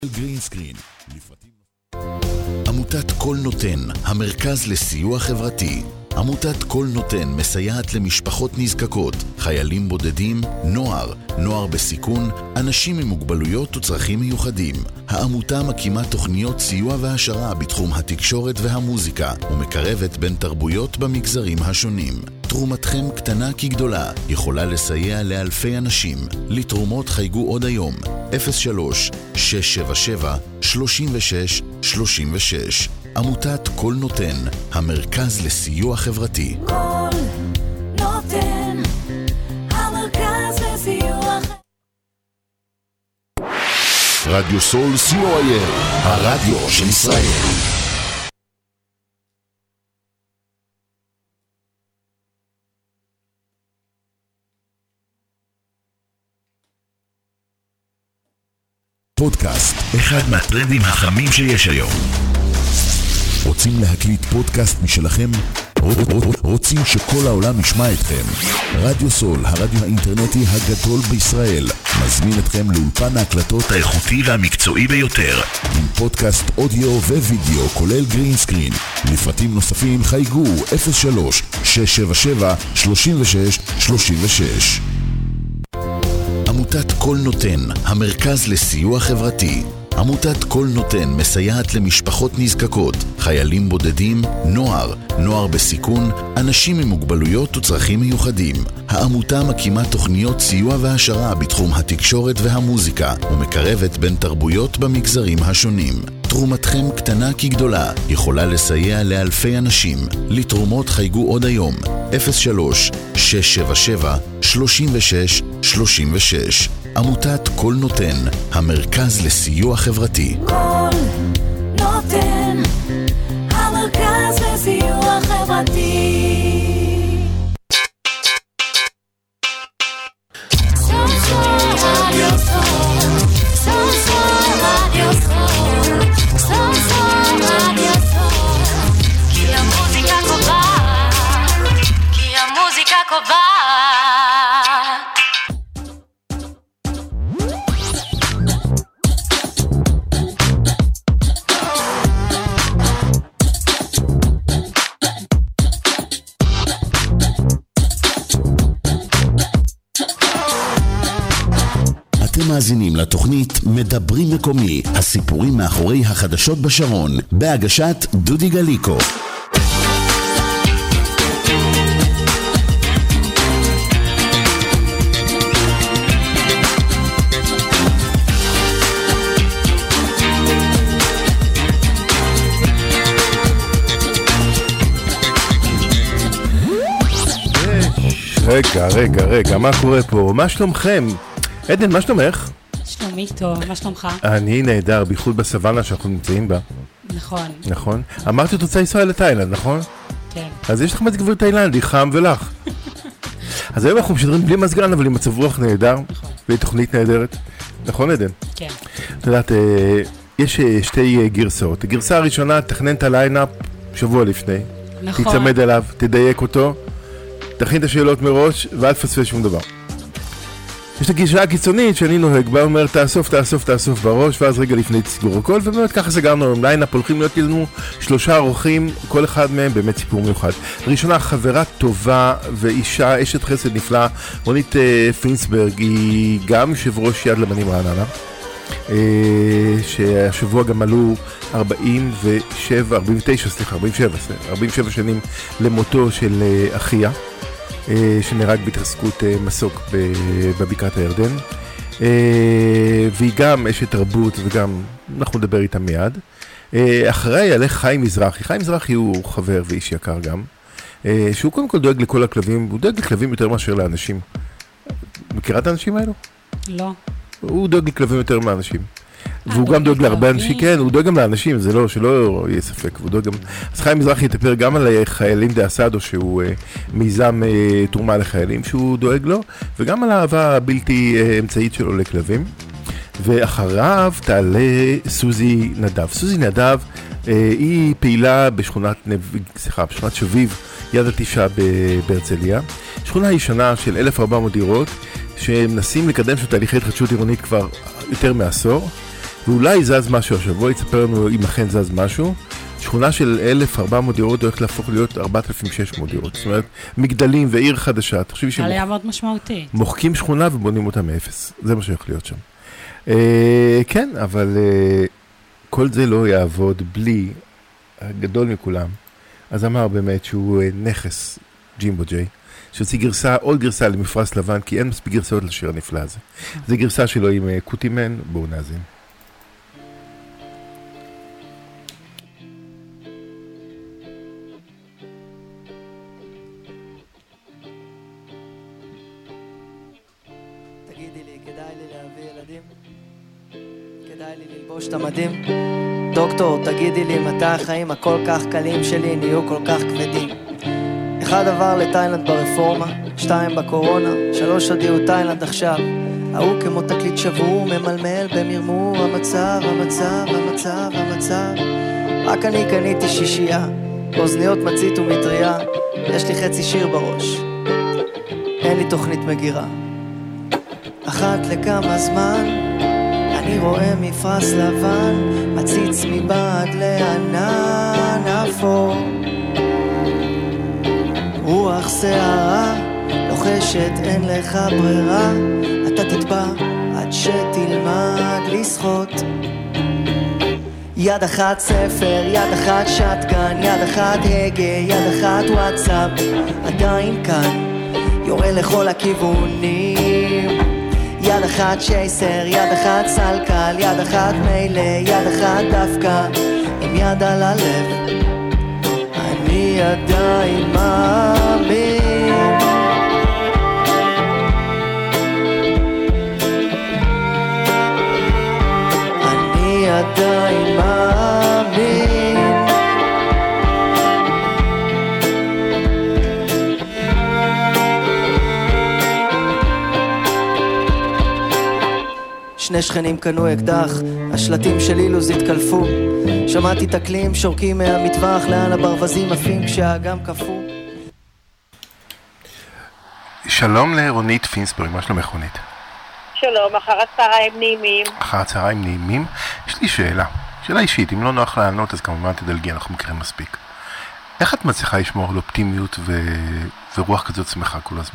גרינסקרין. עמותת כל נותן, המרכז לסיוע חברתי. עמותת כל נותן מסייעת למשפחות נזקקות, חיילים בודדים, נוער בסיכון, אנשים עם מוגבלויות וצרכים מיוחדים. העמותה מקימה תוכניות סיוע והשרה בתחום התקשורת והמוזיקה, ומקרבת בין תרבויות במגזרים השונים. תרומתכם קטנה כגדולה, יכולה לסייע לאלפי אנשים. לתרומות חייגו עוד היום, 03-677-36-36. עמותת כל נותן, המרכז לסיוע חברתי. כל נותן, המרכז לסיוע חברתי. רדיו סול COIL, הרדיו של ישראל. פודקאסט, אחד מהטרנדים החמים שיש היום. רוצים להקליט פודקאסט משלכם? רוצים שכל העולם ישמע אתכם? רדיו סול, הרדיו האינטרנטי הגדול בישראל, מזמין אתכם לאולפן ההקלטות האיכותי והמקצועי ביותר, עם פודקאסט אודיו ווידאו כולל גרינסקרין. לפרטים נוספים חייגו 03-677-36-36. עמותת כל נותן, המרכז לסיוע חברתי. עמותת כל נותן מסייעת למשפחות נזקקות, חיילים בודדים, נוער בסיכון, אנשים עם מוגבלויות וצרכים מיוחדים. העמותה מקימה תוכניות סיוע והשרה בתחום התקשורת והמוזיקה, ומקרבת בין תרבויות במגזרים השונים. תרומתכם קטנה כגדולה, יכולה לסייע לאלפי אנשים. לתרומות חייגו עוד היום, 03-677-36-36. עמותת כל נותן, המרכז לסיוע חברתי. כל נותן, המרכז לסיוע חברתי. כי המוזיקה קובעת. אתם מאזינים לתוכנית מדברים מקומי, הסיפורים מאחורי החדשות בשרון, בהגשת דודי גליקו. רגע, מה קורה פה? מה שלומכם? עדן, מה שלומך? שלומי טוב, מה שלומך? אני נהדר, בייחוד בסוואנה שאנחנו נמצאים בה. נכון. אמרתי את רוצה ישראל לתאילנד, נכון? כן. אז יש לך מזג אוויר תאילנדי, חם ולח. אז היום אנחנו משדרים בלי מזגן, אבל עם מצב רוח נהדר, והיא תוכנית נהדרת. נכון, עדן? כן. את יודעת, יש שתי גרסאות. הגרסה הראשונה, תכנן את הליינאפ שבוע לפני. נכון. תצמד אליו, תדייק אותו, תכין את השאלות מראש, ואל תפספס שום דבר. יש את הגישה הקיצונית שאני נוהג, בה אומר תאסוף בראש, ואז רגע לפני תסגור הכל, ובאמת ככה סגרנו עם ליינאפ, הולכים להיות לנו 3 אורחים, כל אחד מהם באמת סיפור מיוחד. ראשונה, חברה טובה ואישה, אשת חסד נפלאה, רונית פינסברג, היא גם יושב ראש יד לבנים רעננה, שהשבוע גם עלו 47 שנים למותו של אחיה, שנהרג בהתרסקות מסוק בבקעת הירדן, והיא גם אשת תרבות, וגם אנחנו נדבר איתה מיד. אחריי יעלה חיים מזרחי. חיים מזרחי הוא חבר ואיש יקר גם, שהוא קודם כל דואג לכל הכלבים, הוא דואג לכלבים יותר מאשר לאנשים. מכירה את האנשים האלו? לא. הוא דואג לכלבים יותר מאנשים. והוא גם דואג להרבה אנשים, כן, הוא דואג גם לאנשים, זה לא, שלא יהיה ספק, הוא דואג גם, אז חיים מזרחי יתפר גם על חיילים דאסדו, שהוא מיזם תרומה לחיילים שהוא דואג לו, וגם על האהבה הבלתי אמצעית שלו לכלבים. ואחריו תעלה סוזי נדב. סוזי נדב היא פעילה בשכונת שביב, יד התשעה בהרצליה. שכונה ישנה של 1,400 דירות, שמנסים לקדם של תהליכי התחדשות עירונית כבר יותר מעשור, ואולי זז משהו השבוע, יספר לנו אם אכן זז משהו. שכונה של 1,400 דירות הולכת להפוך להיות 4,600 דירות. זאת אומרת, מגדלים ועיר חדשה. תחשבי עלייה מאוד משמעותי. מוחקים שכונה ובונים אותה מאפס. זה מה שהולך להיות שם. כן, אבל כל זה לא יעבוד בלי הגדול מכולם. אז אמר באמת שהוא נכס, ג'ימבו ג'יי, שהוציא גרסה, עוד גרסה למפרש לבן, כי אין מספיק גרסאות לשיר הנפלא הזה. זה גרסה שלו עם קוטימן, בואו נאזין. שאתה מדהים דוקטור, תגידי לי מתי החיים הכל כך קלים שלי נהיו כל כך כבדים. 1 עבר לתאילנד ברפורמה, 2 בקורונה, 3 הודיעו תאילנד עכשיו. ההוא כמו תקליט שבור ממלמל במרמור, המצב רק אני קניתי 6, אוזניות מצית ומטריה, יש לי חצי שיר בראש, אין לי תוכנית מגירה. אחת לכמה זמן אני רואה מפרש לבן מציץ מבעד לענן אפור, רוח שערה לוחשת, אין לך ברירה, אתה תטבע עד שתלמד לשחות. יד אחת ספר, יד אחת שטגן, יד אחת הגה, יד אחת וואטסאפ, עדיין כאן יורה לכל הכיוונים. יד אחת שייסר, יד אחת סלקל, יד אחת מילא, יד אחת דווקא, עם יד על הלב אני עדיין מאמין. אני עדיין מאמין. שני שכנים קנו אקדח, השלטים של אילוז התקלפו, שמעתי תקלים שורקים מהמטווח לאן הברווזים עפים כשהאגם קפוא. שלום לרונית פינסברג, מה שלומך רונית? שלום, אחר הצהריים נעימים. אחר הצהריים נעימים. יש לי שאלה אישית, אם לא נוח לענות אז כמובן תדלגי, אנחנו מכירים מספיק. איך את מצליחה לשמור על אופטימיות ורוח כזאת שמחה כל הזמן?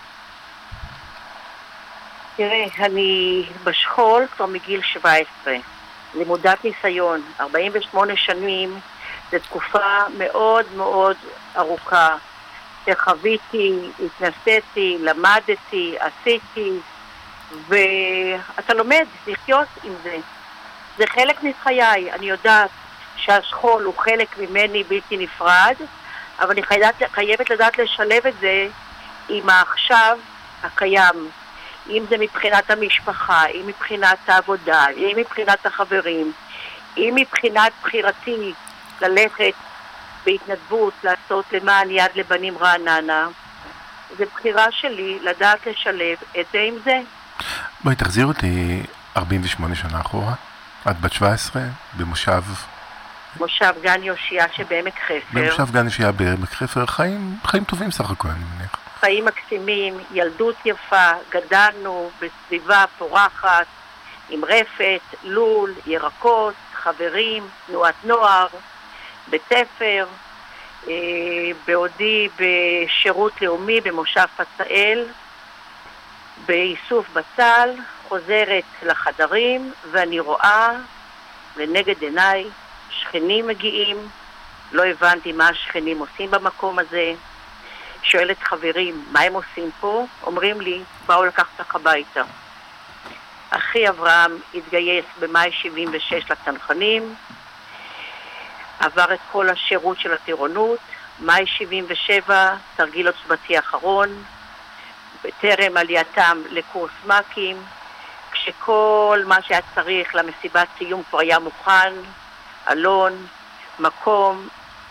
תראה, אני בשכול כבר מגיל 17, לימודת ניסיון, 48 שנים, זו תקופה מאוד מאוד ארוכה, שחוויתי, התנסיתי, למדתי, עשיתי, ואתה לומד לחיות עם זה. זה חלק מחיי, אני יודעת שהשכול הוא חלק ממני בלתי נפרד, אבל אני חייבת לדעת לשלב את זה עם העכשיו הקיים. אם זה מבחינת המשפחה, אם מבחינת העבודה, אם מבחינת החברים, אם מבחינת בחירתי ללכת בהתנדבות, לעשות למען יד לבנים רעננה, זה בחירה שלי לדעת לשלב את זה עם זה. בואי תחזיר אותי 48 שנה אחורה, את בת 17 במושב גן יושיע שבעמק חפר. במושב גן יושיע בעמק חפר, חיים טובים סך הכל אני מניח. חיים מקסימים, ילדות יפה, גדלנו בסביבה פורחת, עם רפת, לול, ירקות, חברים, תנועת נוער, בית ספר, בעודי בשירות לאומי במושב פצאל, באיסוף בצל, חוזרת לחדרים ואני רואה לנגד עיניי שכנים מגיעים, לא הבנתי מה השכנים עושים במקום הזה, שואלת חברים, מה הם עושים פה? אומרים לי, באו לקחת לך הביתה. אחי אברהם התגייס במאי 76 לצנחנים, עבר את כל השירות של הטירונות, מאי 77, תרגיל עוצבתי האחרון, בטרם עלייתם לקורס מקים, כשכל מה שהיה צריך למסיבת סיום כבר היה מוכן, אלון, מקום,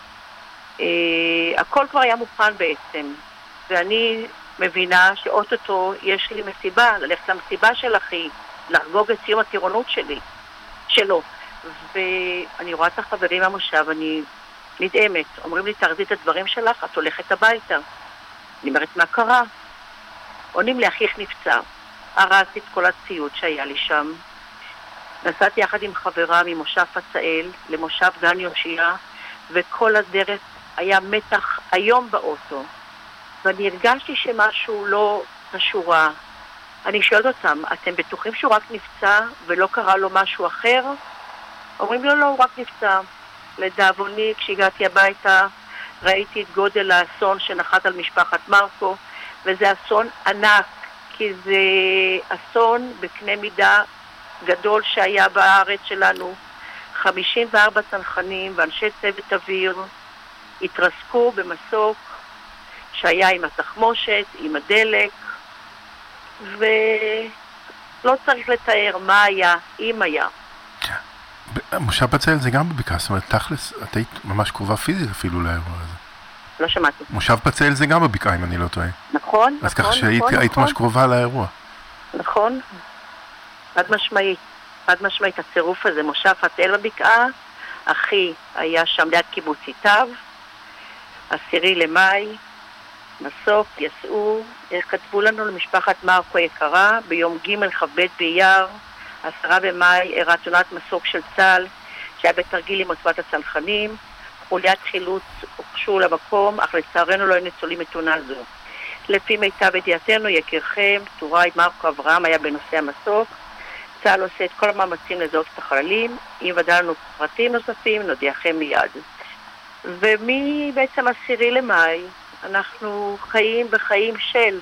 הכל כבר היה מוכן בעצם, ואני מבינה שאוטוטו יש לי מסיבה, ללכת למסיבה של אחי, לחגוג את סיום הטירונות שלו, ואני רואה את החברים מהמושב, אני נדהמת, אומרים לי תרדי את הדברים שלך, את הולכת הביתה. אני אומרת מה קרה? עונים לי אחיך נפצע, הרסתי את כל הציוד שהיה לי שם, נסעתי יחד עם חברה ממושב פצאל למושב גן יושיע, וכל הדרך היה מתח היום באוטו. ואני הרגשתי שמשהו לא בשורה. אני שואלת אותם, אתם בטוחים שהוא רק נפצע ולא קרה לו משהו אחר? אומרים לו, לא, הוא רק נפצע. לדאבוני, כשהגעתי הביתה, ראיתי את גודל האסון שנחת על משפחת מרקו, וזה אסון ענק, כי זה אסון בקנה מידה גדול שהיה בארץ שלנו. 54 צנחנים ואנשי צוות אוויר התרסקו במסוק שהיה עם התחמושת, עם הדלק, ולא צריך לתאר מה היה, אם היה. מושב פצאל זה גם בבקעה, זאת אומרת, תכלס, את היית ממש קרובה פיזית אפילו לאירוע הזה. לא שמעתי. מושב פצאל זה גם בבקעה, אם אני לא טועה. נכון, אז ככה שהיית ממש קרובה לאירוע. נכון. חד משמעית, הצירוף הזה, מושב פצאל בבקעה, אחי היה שם ליד קיבוץ איתיו, 10 למאי, מסוק, יסעו, כתבו לנו למשפחת מרקו יקרה, ביום ג' כ"ב באייר, 10 במאי, אירעה תאונת מסוק של צה"ל, שהיה בתרגיל עם עוצבת הצנחנים, חוליית חילוץ הוכשו למקום, אך לצערנו לא היו ניצולים מתאונה זו. לפי מיטב ידיעתנו, יקירכם, טוראי מרקו אברהם היה בנושא המסוק, צה"ל עושה את כל המאמצים לזהות את החללים, אם ודע לנו פרטים נוספים, נודיעכם מיד. ומבעצם 10 למאי, אנחנו חיים בחיים של,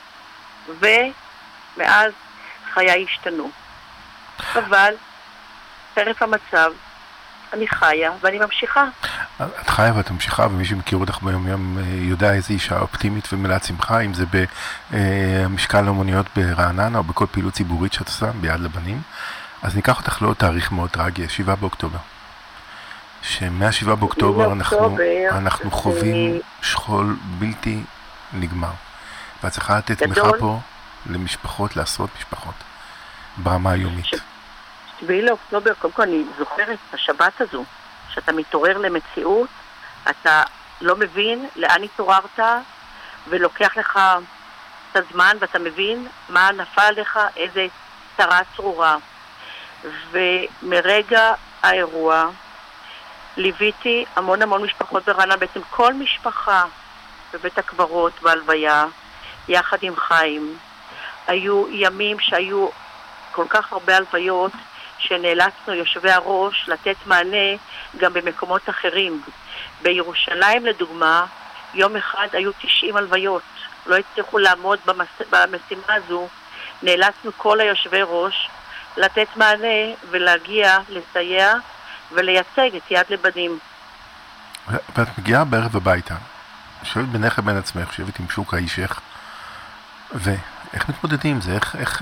ומאז חיי השתנו. אבל, חרף המצב, אני חיה ואני ממשיכה. את חיה ואת ממשיכה, ומי שמכיר אותך ביום יום יודע איזו אישה אופטימית ומלאת שמחה, אם זה במשקל לאומניות ברעננה או בכל פעילות ציבורית שאת עושה ביד לבנים. אז ניקח אותך לעוד תאריך מאוד טרגי, 7 באוקטובר. שמ-7 באוקטובר אנחנו חווים שכול בלתי נגמר. ואת צריכה לתת תמיכה פה למשפחות, לעשרות משפחות, ברמה היומית. 7 לאוקטובר, קודם כל אני זוכרת את השבת הזו, שאתה מתעורר למציאות, אתה לא מבין לאן התעוררת, ולוקח לך את הזמן, ואתה מבין מה נפל לך, איזה צרה צרורה. ומרגע האירוע, ליוויתי המון משפחות ברעננה, בעצם כל משפחה בבית הקברות בהלוויה, יחד עם חיים. היו ימים שהיו כל כך הרבה הלוויות, שנאלצנו יושבי הראש לתת מענה גם במקומות אחרים. בירושלים לדוגמה, יום אחד היו 90 הלוויות, לא הצליחו לעמוד במשימה הזו, נאלצנו כל היושבי ראש לתת מענה ולהגיע, לסייע ולייצג את יד לבנים. ואת מגיעה בערב הביתה, שואלת בינך לבין עצמך, יושבת עם שוק האישך, ואיך מתמודדים עם זה?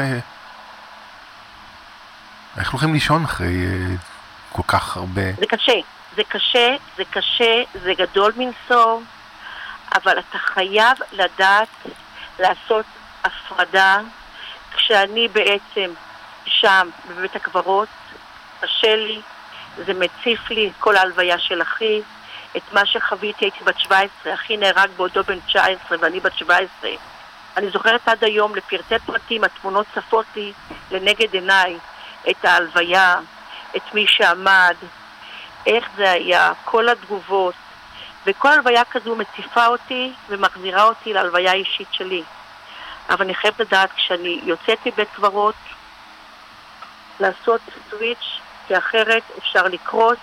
איך הולכים לישון אחרי כל כך הרבה? זה קשה, זה גדול מנשוא, אבל אתה חייב לדעת לעשות הפרדה. כשאני בעצם שם בבית הקברות, קשה לי, זה מציף לי את כל ההלוויה של אחי, את מה שחוויתי. הייתי בת 17, אחי נהרג בעודו בן 19 ואני בת 17. אני זוכרת עד היום לפרטי פרטים, התמונות צפות לי לנגד עיניי, את ההלוויה, את מי שעמד, איך זה היה, כל התגובות, וכל הלוויה כזו מציפה אותי ומחזירה אותי להלוויה האישית שלי. אבל אני חייבת לדעת, כשאני יוצאת מבית קברות, לעשות סוויץ', כי אחרת אפשר לקרוס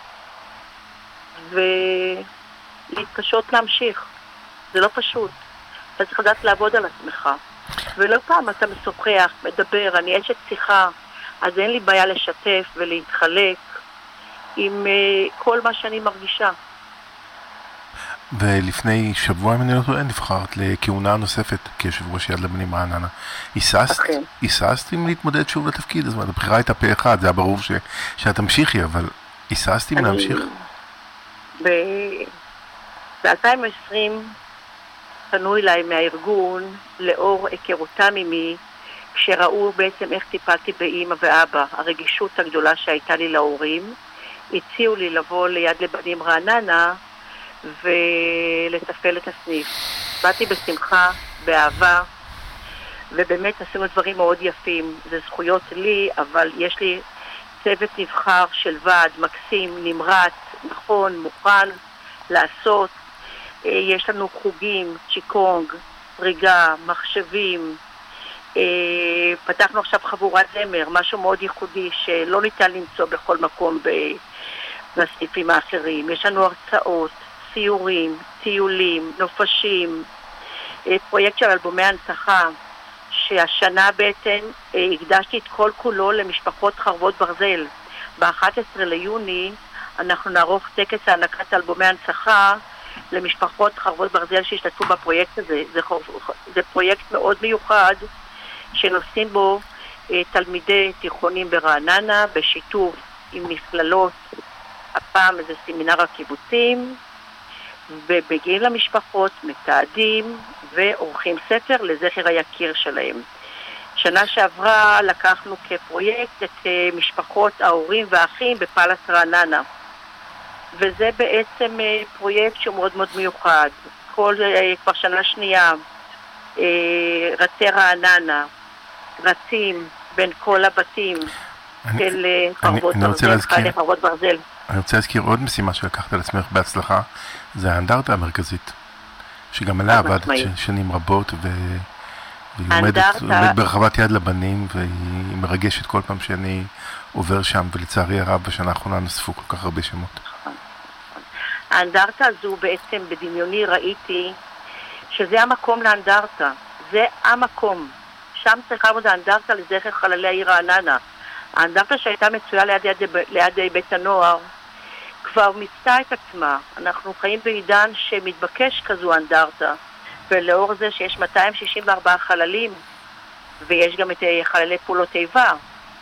ולהתקשות להמשיך. זה לא פשוט. אתה צריך לדעת לעבוד על עצמך. ולא פעם אתה משוחח, מדבר, אני אשת שיחה, אז אין לי בעיה לשתף ולהתחלק עם כל מה שאני מרגישה. ולפני שבוע, אם אני לא טועה, נבחרת לכהונה נוספת כיושב ראש יד לבנים רעננה. היססת אם להתמודד שוב לתפקיד? זאת אומרת, הבחירה הייתה פה אחד, זה היה ברור שאת תמשיכי, אבל היססת אם להמשיך? ב-2020 פנו אליי מהארגון לאור היכרותם עימי, כשראו בעצם איך טיפלתי באמא ואבא, הרגישות הגדולה שהייתה לי להורים, הציעו לי לבוא ליד לבנים רעננה ולטפל את הסניף. באתי בשמחה, באהבה, ובאמת עשינו דברים מאוד יפים. זה זכויות לי, אבל יש לי צוות נבחר של ועד מקסים, נמרץ, נכון, מוכן לעשות. יש לנו חוגים, צ'יקונג, ריגה, מחשבים. פתחנו עכשיו חבורת זמר, משהו מאוד ייחודי שלא ניתן למצוא בכל מקום בסניפים האחרים. יש לנו הרצאות, סיורים, טיולים, נופשים, פרויקט של אלבומי הנצחה, שהשנה בעצם הקדשתי את כל כולו למשפחות חרבות ברזל. ב-11 ליוני אנחנו נערוך טקס הענקת אלבומי הנצחה למשפחות חרבות ברזל שהשתתפו בפרויקט הזה. זה פרויקט מאוד מיוחד שנוסעים בו תלמידי תיכונים ברעננה בשיתוף עם מכללות, הפעם זה סמינר הקיבוצים, ובגיעים למשפחות, מתעדים ועורכים ספר לזכר היקיר שלהם. שנה שעברה לקחנו כפרויקט את משפחות ההורים והאחים בפלס רעננה, וזה בעצם פרויקט שהוא מאוד מאוד מיוחד. כבר שנה שנייה רצי רעננה רצים בין כל הבתים של חרבות ברזל. אני רוצה להזכיר עוד משימה שלקחת על עצמך בהצלחה, זה האנדרטה המרכזית, שגם עליה עבדת שנים רבות, והיא עומדת ברחבת יד לבנים, והיא מרגשת כל פעם שאני עובר שם, ולצערי הרב בשנה האחרונה נוספו כל כך הרבה שמות. האנדרטה הזו בעצם בדמיוני ראיתי שזה המקום לאנדרטה, זה המקום, שם צריכה לעמוד האנדרטה לזכר חללי העיר רעננה. האנדרטה שהייתה מצויה ליד בית הנוער כבר מיצתה את עצמה. אנחנו חיים בעידן שמתבקש כזו אנדרטה, ולאור זה שיש 264 חללים ויש גם את חללי פעולות איבה,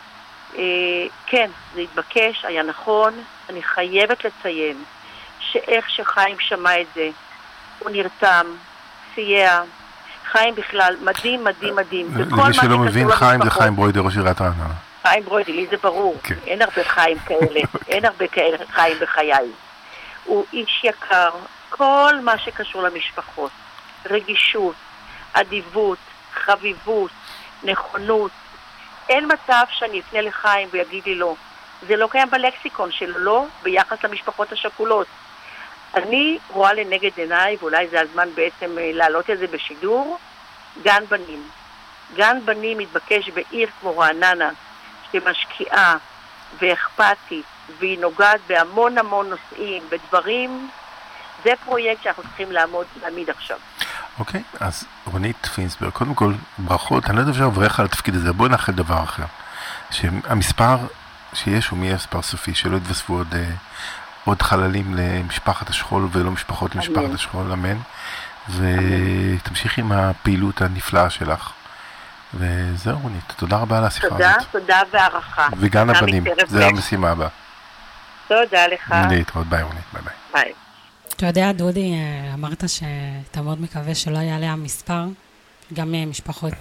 כן, זה התבקש, היה נכון. אני חייבת לציין שאיך שחיים שמע את זה, הוא נרתם, סייע. חיים בכלל מדהים, מדהים, מדהים. למי שלא מבין, חיים זה חיים ברוידר, ראש עיריית רעננה. חיים ברוידר, לי זה ברור. אין הרבה חיים כאלה, אין הרבה כאלה חיים בחיי. הוא איש יקר, כל מה שקשור למשפחות, רגישות, אדיבות, חביבות, נכונות. אין מצב שאני אפנה לחיים ויגיד לי לא. זה לא קיים בלקסיקון שלו, לא ביחס למשפחות השכולות. אני רואה לנגד עיניי, ואולי זה הזמן בעצם להעלות את זה בשידור, גן בנים. גן בנים מתבקש בעיר כמו רעננה, שמשקיעה ואכפתית, והיא נוגעת בהמון המון נושאים ודברים. זה פרויקט שאנחנו צריכים להעמיד עכשיו. אוקיי, אז רונית פינסברג, קודם כל ברכות, אני לא יודע אפשר לברך על התפקיד הזה, בואי נאחל דבר אחר, שהמספר שיש הוא מי מספר סופי, שלא יתווספו עוד חללים למשפחת השכול ולא משפחות למשפחת השכול, אמן, ותמשיך עם הפעילות הנפלאה שלך. וזהו רונית, תודה רבה על השיחה הזאת. תודה והערכה. וגן הבנים, זה המשימה הבאה. תודה לך. להתראות, ביי רונית, ביי ביי. ביי. אתה יודע, דודי, אמרת שאתה מאוד מקווה שלא יעלה המספר, גם משפחות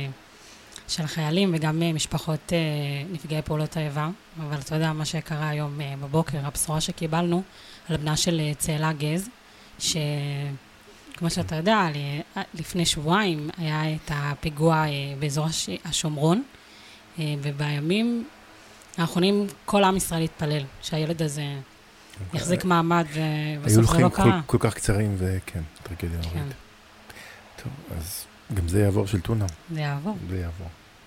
של חיילים וגם משפחות נפגעי פעולות האיבה, אבל אתה יודע מה שקרה היום בבוקר, הבשורה שקיבלנו על בנה של צאלה גז, שכמו שאתה יודע, לפני שבועיים היה את הפיגוע באזור השומרון, ובימים האחרונים כל עם ישראל התפלל שהילד הזה יחזיק מעמד, ובסוף זה לא קרה. היו כל כך קצרים, וכן, טרגדיה נוראית. טוב, אז גם זה יעבור של טונה. זה יעבור. זה יעבור.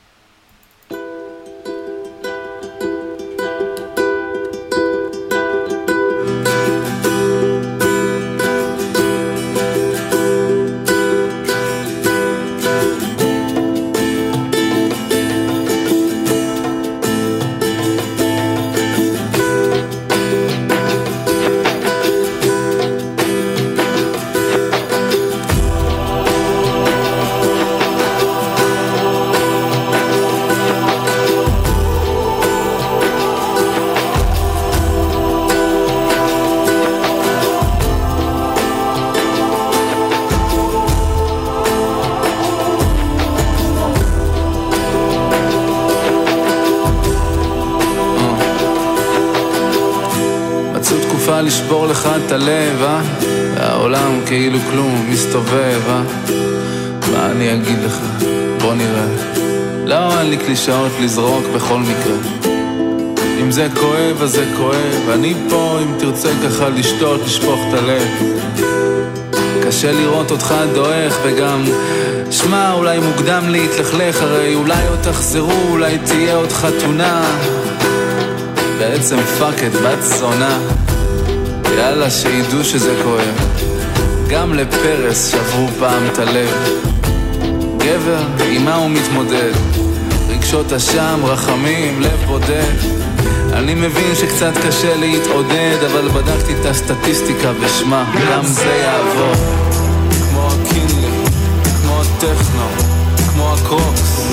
לשבור לך את הלב, והעולם כאילו כלום מסתובב, מה אני אגיד לך? בוא נראה. לא, אין לי קלישאות לזרוק בכל מקרה. אם אם זה כואב אז זה כואב, אני פה אם תרצה ככה לשתות, לשפוך את הלב. קשה לראות אותך דואך וגם שמע אולי מוקדם להתלכלך, הרי אולי עוד תחזרו, אולי תהיה עוד חתונה, בעצם פאקת בת זונה, יאללה שידעו שזה כואב. גם לפרס שברו פעם את הלב, גבר עם מה הוא מתמודד, רגשות אשם, רחמים, לב בודד. אני מבין שקצת קשה להתעודד, אבל בדקתי את הסטטיסטיקה ושמע, גם זה יעבור. כמו הקינלי, כמו הטכנו, כמו הקרוקס,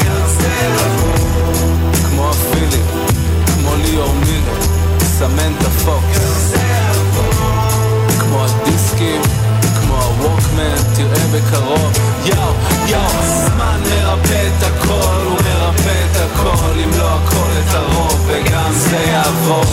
כמו הפילי, כמו ליאור מילר, סמנטה פוקס, כמו הדיסקים, כמו הווקמן, תראה בקרוב. יאו, יאו, הזמן מרפא את הכל, הוא מרפא את הכל, אם לא הכל את הרוב, וגם זה יעבור.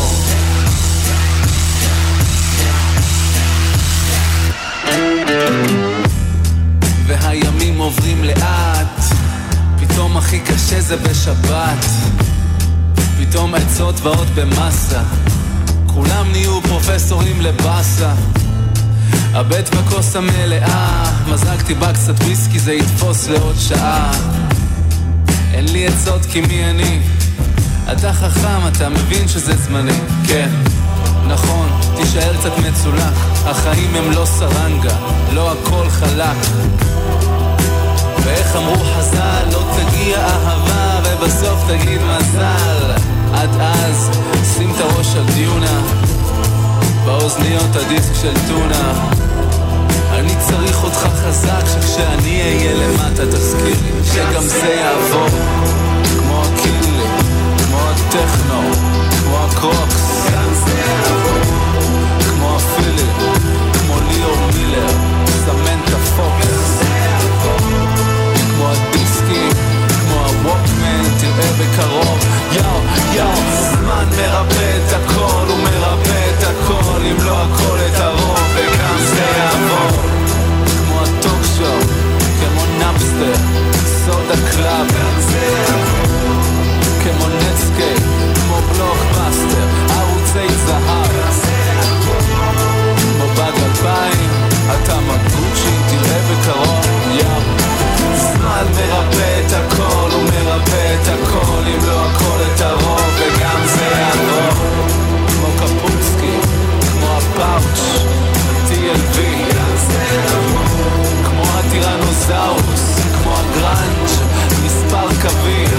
והימים עוברים לאט, פתאום הכי קשה זה בשבת, פתאום עצות ועוד במסה, כולם נהיו פרופסורים לבאסה. הבט בכוס המלאה, מזגתי בה קצת וויסקי, זה יתפוס לעוד שעה. אין לי עצות כי מי אני? אתה חכם, אתה מבין שזה זמני. כן, נכון, תישאר קצת מצולק, החיים הם לא סרנגה, לא הכל חלק. ואיך אמרו חז"ל, לא תגיע אהבה ובסוף תגיד מזל. עד אז, שים את הראש על דיונה, באוזניות הדיסק של טונה. אני צריך אותך חזק, שכשאני אהיה למטה תזכיר לי שגם זה יעבור. כמו הקינלי, כמו הטכנו, כמו הקרוקס, גם זה יעבור. כמו הפילי, כמו ליאור מילר, סמנטה פוקס, כמו הדיסקים, כמו הווקמן, תראה בקרוב. יאו, יאו, זמן מרפא את הכל, הוא מרפא את הכל, אם לא הכל את הרוב, וגם זה יעבור. כמו הטוק שואו, כמו נאפסטר, סודה קלאב, גם זה יעבור. כמו נטסקייפ, כמו בלוקבאסטר, ערוצי זהב, גם זה יעבור. כמו בג 2000, אתה מגוצ'י, תראה בקרוב. יאו, זמן מרפא את הכל, הוא מרפא את הכל, אם לא הכל את הרוב, וגם זה יעבור. כמו קפוצקי, כמו הפאוץ', TLV, כמו הטירנוזאוס, כמו הגרנג', מספר קווים,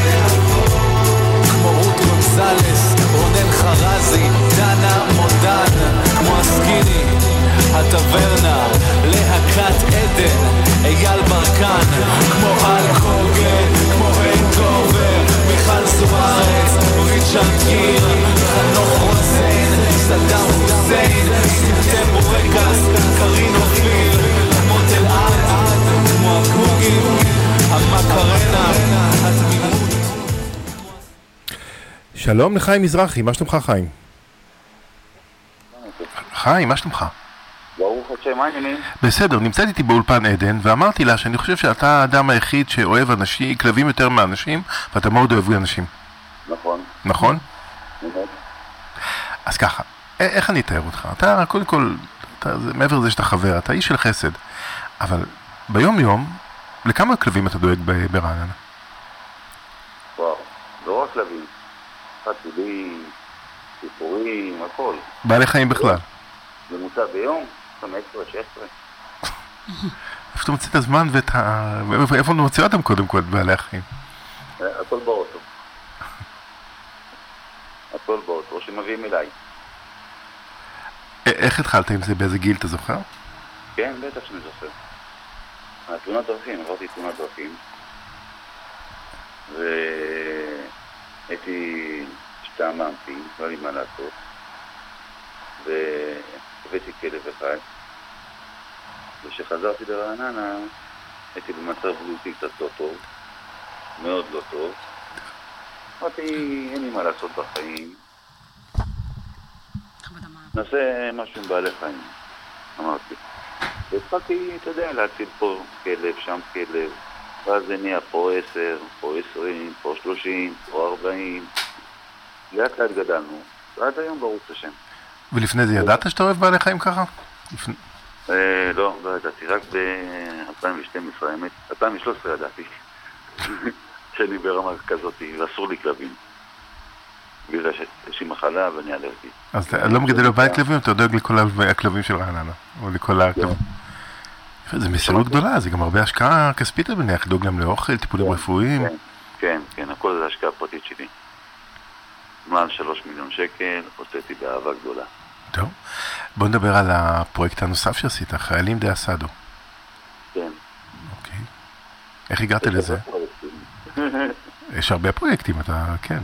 כמו רות גונזלס, רונן חרזי, דנה מודן, כמו הסקיני, הטברנה, להקת עדן, אייל ברקן, כמו אלקוגן, כמו הנקובר, מיכל זוארץ, ריצ'רד גיר, חנוך רוזן, סדאם חוסיין, סרטי בורקס, קרין אופיר, כמו תל עד, כמו הקוגים, המקרנה, התמימות. שלום לחיים מזרחי, מה שלומך חיים? חיים, מה שלומך? ברוך השם, מה העניינים? בסדר, נמצאת איתי באולפן עדן, ואמרתי לה שאני חושב שאתה האדם היחיד שאוהב אנשים, כלבים יותר מאנשים, ואתה מאוד אוהב אנשים. נכון. נכון? נכון. אז ככה, איך אני אתאר אותך? אתה, קודם כל, מעבר לזה שאתה חבר, אתה איש של חסד, אבל ביום יום, לכמה כלבים אתה דואג ברעננה? וואו, לא רק כלבים, חתולים, ציפורים, הכל. בעלי חיים בכלל. ממוצע ביום, 15, 16. איפה אתה מוצא את הזמן איפה אתה מוצא אותם קודם כל, את בעלי החיים? הכל באוטו. הכל באוטו, שמביאים אליי. איך התחלת עם זה? באיזה גיל אתה זוכר? כן, בטח שאני זוכר. תאונת דרכים, עברתי תאונת דרכים. והייתי השתעממתי, לא לי מה לעשות. והבאתי כלב אחד. וכשחזרתי לרעננה, הייתי במצב בריאותי קצת לא טוב. מאוד לא טוב. אמרתי, אין לי מה לעשות בחיים. נעשה משהו עם בעלי חיים, אמרתי. והתחלתי, אתה יודע, להציל פה כלב, שם כלב. ואז זה נהיה פה 10, פה 20, פה 30, פה 40. לאט לאט גדלנו, ועד היום ברוך השם. ולפני זה ידעת שאתה אוהב בעלי חיים ככה? לא ידעתי, רק ב-2012, האמת, 2013 ידעתי. שאני ברמה כזאת, ואסור לי כלבים. בגלל שיש לי מחלה ואני אלרגי. אז אתה לא מגדל בבית כלבים, אתה דואג לכל הכלבים של רעננה, או לכל הכלבים. זה מסירות גדולה, זה גם הרבה השקעה כספית בניח, דואג להם לאוכל, טיפולים רפואיים. כן, הכל זה השקעה פרטית שלי. מעל 3 מיליון שקל, הוצאתי באהבה גדולה. טוב, בוא נדבר על הפרויקט הנוסף שעשית, חיילים דה אסדו. כן. אוקיי. איך הגעת לזה? יש הרבה פרויקטים, אתה, כן.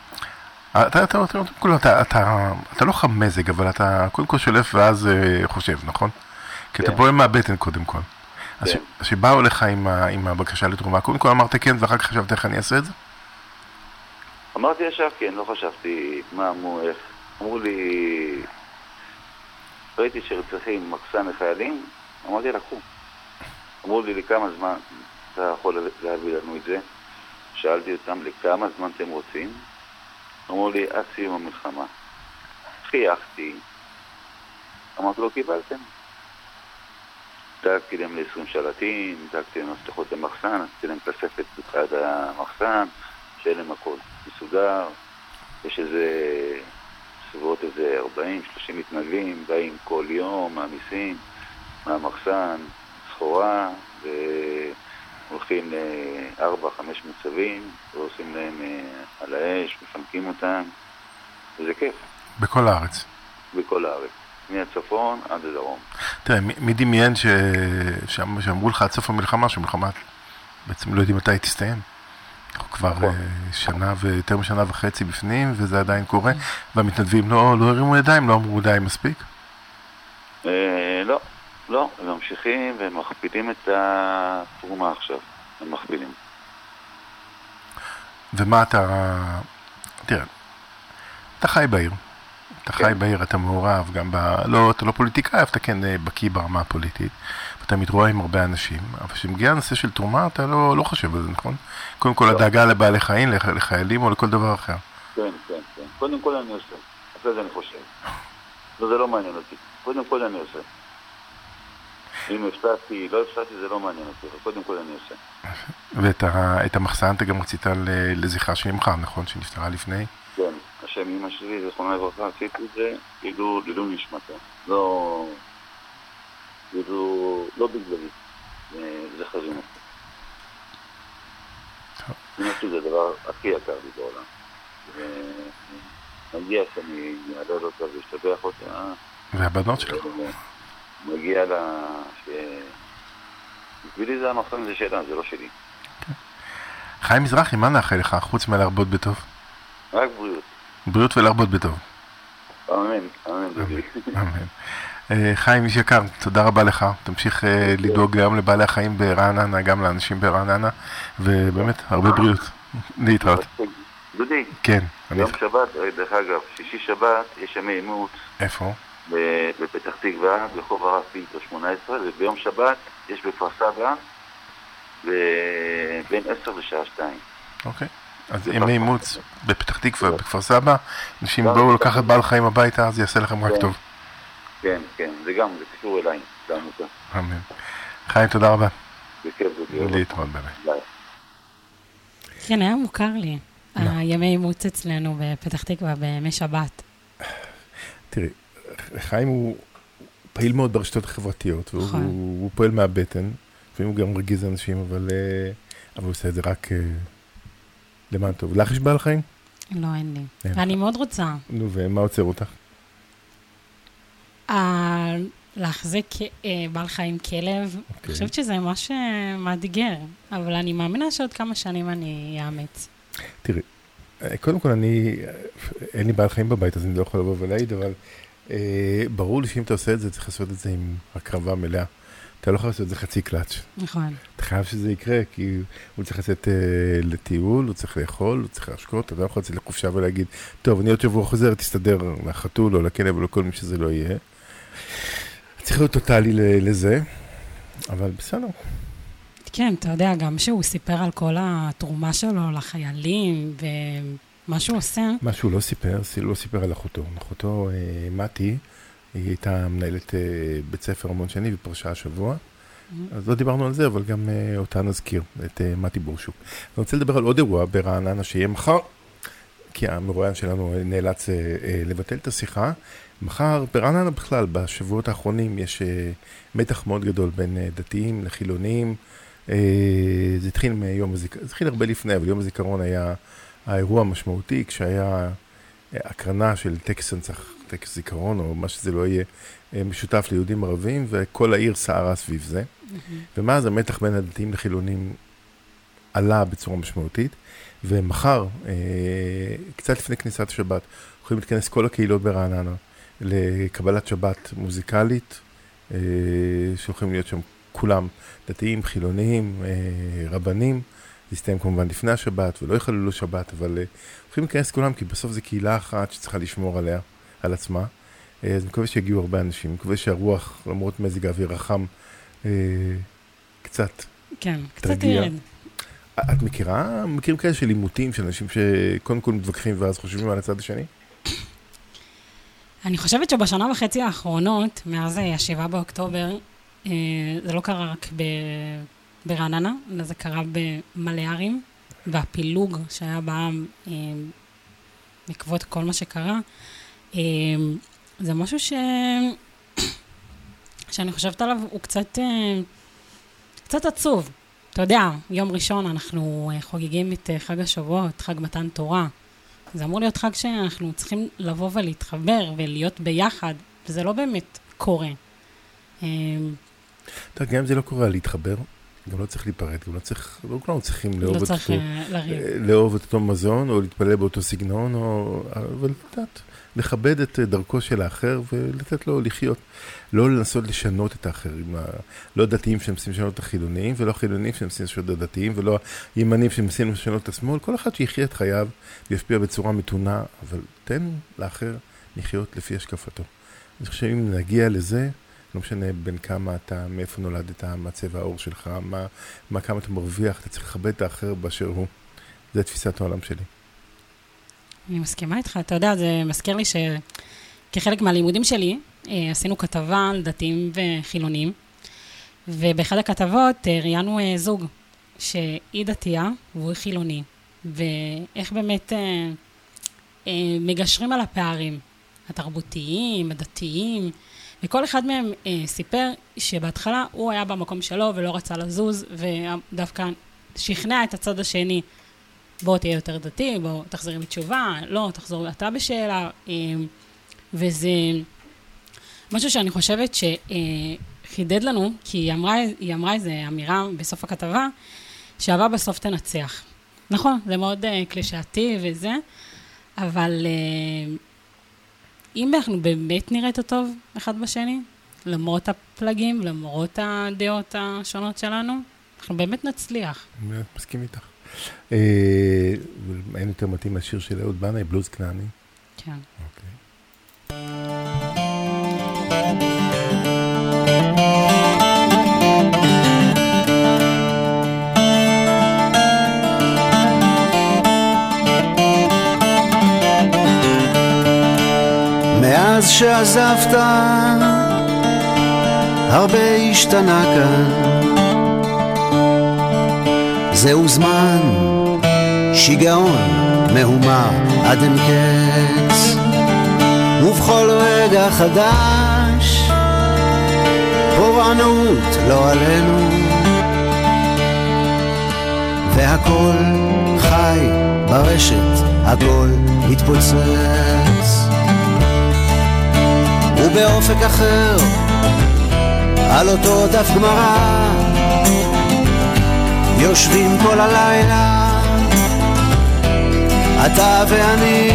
אתה לא חם מזג, אבל אתה קודם כל שולף ואז חושב, נכון? כי אתה פועל מהבטן קודם כל. אז שבאו לך עם הבקשה לתרומה, קודם כל אמרת כן, ואחר כך חשבת איך אני אעשה את זה? אמרתי ישר כן, לא חשבתי מה אמרו, איך. אמרו לי, ראיתי שצריכים מחסן לחיילים, אמרתי לקחו. אמרו לי לכמה זמן אתה יכול להביא לנו את זה. שאלתי אותם לכמה זמן אתם רוצים. אמרו לי עד סיום המלחמה. חייכתי. אמרתי לו קיבלתם. דאגתי להם ל-20 שלטים, דאגתי להם מפתחות למחסן, עשיתי להם כספת בצד המחסן, שיהיה להם הכל מסודר. יש סביבות 40-30 מתנגדים, באים כל יום, מהמיסים, מהמחסן, סחורה, והולכים ל4-5 מוצבים, ועושים להם על האש, מפנקים אותם, וזה כיף. בכל הארץ? בכל הארץ. מהצפון עד הדרום. תראה, מי דמיין שאמרו לך עד סוף המלחמה, שהמלחמה בעצם לא יודעים מתי היא תסתיים. אנחנו כבר שנה ויותר משנה וחצי בפנים, וזה עדיין קורה, והמתנדבים לא הרימו ידיים, לא אמרו די מספיק? לא, הם ממשיכים והם מכפילים את התרומה עכשיו, הם מכפילים. ומה תראה, אתה חי בעיר. אתה חי בעיר, אתה מעורב, גם אתה לא פוליטיקאי, אתה כן בקיא ברמה הפוליטית, ואתה מתרואה עם הרבה אנשים, אבל כשמגיע הנושא של תרומה, אתה לא חושב על זה, נכון? קודם כל, הדאגה לבעלי חיים, לחיילים או לכל דבר אחר. כן. קודם כל אני עושה, אחרי זה אני חושב. זה לא מעניין אותי. קודם כל אני עושה. אם הפסעתי, לא הפסעתי, זה לא מעניין אותי, אבל קודם כל אני עושה. ואת המחסן אתה גם רצית לזכרה של אמך, נכון? שנפטרה לפני? כן. השם אמא שלי, זכרונה לברכה, עשיתי את זה, כאילו נשמתה. לא בגללי. זה חזון אותי. אמא שלי זה הדבר הכי יקר לי בעולם. ומגיע שאני אעלה אותה ואשתבח אותה. והבנות שלך? מגיע לה בשבילי זה המחסן הזה שלה, זה לא שלי. חיים מזרחי, מה נאחל לך, חוץ מלהרבות בטוב? רק בריאות. בריאות ולהרבות בטוב. אמן. חיים, איש יקר, תודה רבה לך. תמשיך לדאוג גם לבעלי החיים ברעננה, גם לאנשים ברעננה, ובאמת, הרבה בריאות. להתראות. דודי, כן. יום שבת, דרך אגב, שישי שבת, יש ימי אימות. איפה? בפתח תקווה, ברחוב הרב פילטר 18, וביום שבת יש בכפר סבא, בין 10 לשעה 2. אוקיי. אז ימי אימוץ בפתח תקווה, בכפר סבא, אנשים בואו לקחת בעל חיים הביתה, אז יעשה לכם רק טוב. כן, זה גם, זה קשור אליי, זה עמותה. אמן. חיים, תודה רבה. בכיף, להתראות, ביי. כן, היה מוכר לי, הימי אימוץ אצלנו בפתח תקווה, בימי שבת. תראי, חיים הוא פעיל מאוד ברשתות החברתיות, והוא פועל מהבטן, לפעמים הוא גם רגיז אנשים, אבל הוא עושה את זה רק למען טוב. לך יש בעל חיים? לא, אין לי. ואני מאוד רוצה. נו, ומה עוצר אותך? להחזיק בעל חיים כלב, אני חושבת שזה ממש מאתגר, אבל אני מאמינה שעוד כמה שנים אני אאמץ. תראי, קודם כל אין לי בעל חיים בבית, אז אני לא יכול לבוא ולהעיד, אבל ברור לי שאם אתה עושה את זה, צריך לעשות את זה עם הקרבה מלאה. אתה לא יכול לעשות את זה חצי קלאץ'. נכון. אתה חייב שזה יקרה, כי הוא צריך לצאת לטיול, הוא צריך לאכול, הוא צריך להשקות, אתה לא יכול לצאת לחופשה ולהגיד, טוב, אני עוד שבוע חוזר, תסתדר לחתול או לכלב או לכל מי שזה לא יהיה. צריך להיות טוטלי לזה, אבל בסדר. כן, אתה יודע, גם שהוא סיפר על כל התרומה שלו לחיילים, מה שהוא עושה... מה שהוא לא סיפר על אחותו. אחותו, מתי, היא הייתה מנהלת בית ספר המון שני ופרשה השבוע. אז לא דיברנו על זה, אבל גם אותה נזכיר, את מתי בורשוק. אני רוצה לדבר על עוד אירוע ברעננה שיהיה מחר, כי המרואיין שלנו נאלץ לבטל את השיחה. מחר, ברעננה בכלל, בשבועות האחרונים יש מתח מאוד גדול בין דתיים לחילוניים. זה התחיל מיום הזיכרון, זה התחיל הרבה לפני, אבל יום הזיכרון היה האירוע המשמעותי, כשהיה הקרנה של טקס זיכרון, או מה שזה לא יהיה, משותף ליהודים ערבים, וכל העיר סערה סביב זה. ומאז המתח בין הדתיים לחילונים עלה בצורה משמעותית, ומחר, קצת לפני כניסת השבת, יכולים להתכנס כל הקהילות ברעננה לקבלת שבת מוזיקלית, שהולכים להיות שם כולם דתיים, חילוניים, רבנים, זה יסתיים כמובן לפני השבת, ולא יחללו שבת, אבל יכולים להיכנס כולם, כי בסוף זו קהילה אחת שצריכה לשמור עליה, על עצמה. אז אני מקווה שיגיעו הרבה אנשים, אני מקווה שהרוח, למרות מזג האוויר החם, קצת ירד. את מכירה מקרים כאלה של עימותים, של אנשים שקודם כל מתווכחים ואז חושבים על הצד השני? אני חושבת שבשנה וחצי האחרונות, מאז 7 באוקטובר, זה לא קרה רק ברעננה, אלא זה קרה במלא ערים, והפילוג שהיה בעם בעקבות כל מה שקרה, זה משהו שאני חושבת עליו, הוא קצת עצוב. אתה יודע, יום ראשון אנחנו חוגגים את חג השבועות, חג מתן תורה. זה אמור להיות חג שאנחנו צריכים לבוא ולהתחבר ולהיות ביחד, וזה לא באמת קורה. גם אם זה לא קורה להתחבר, גם לא צריך להיפרד, גם לא צריך, לא כולנו צריכים לאהוב את אותו מזון, או להתפלל באותו סגנון, אבל לכבד את דרכו של האחר, ולתת לו לחיות. לא לנסות לשנות את האחרים, לא דתיים שמנסים לשנות את החילוניים, ולא חילוניים שמנסים לשנות את הדתיים, ולא הימנים שמנסים לשנות את השמאל, כל אחד שיחיה את חייו, וישפיע בצורה מתונה, אבל תן לאחר לחיות לפי השקפתו. אני חושב שאם נגיע לזה, לא משנה בין כמה אתה, מאיפה נולדת, מה צבע העור שלך, כמה אתה מרוויח, אתה צריך לכבד את האחר באשר הוא. זה תפיסת העולם שלי. אני מסכימה איתך, אתה יודע, זה מזכיר לי שכחלק מהלימודים שלי, עשינו כתבה על דתיים וחילונים, ובאחד הכתבות ראיינו זוג שהיא דתייה והוא חילוני, ואיך באמת מגשרים על הפערים, התרבותיים, הדתיים, וכל אחד מהם סיפר שבהתחלה הוא היה במקום שלו ולא רצה לזוז, ודווקא שכנע את הצד השני, בוא תהיה יותר דתי, בוא תחזרי בתשובה, לא, תחזור אתה בשאלה, וזה משהו שאני חושבת שחידד לנו, כי היא אמרה איזו אמירה בסוף הכתבה, שאהבה בסוף תנצח. נכון, זה מאוד קלישאתי וזה, אבל אם אנחנו באמת נראה את הטוב אחד בשני, למרות הפלגים, למרות הדעות השונות שלנו, אנחנו באמת נצליח. אני מסכים איתך. אין יותר מתאים מהשיר של אהוד בנאי, בלוז כנעני. כן. אוקיי. מאז שעזבת הרבה השתנה כאן, זהו זמן שיגעון מהומה עד אין קץ, ובכל רגע חדש פורענות לא עלינו, והכל חי ברשת, הכל מתפוצץ, ובאופק אחר על אותו דף גמרא יושבים כל הלילה אתה ואני,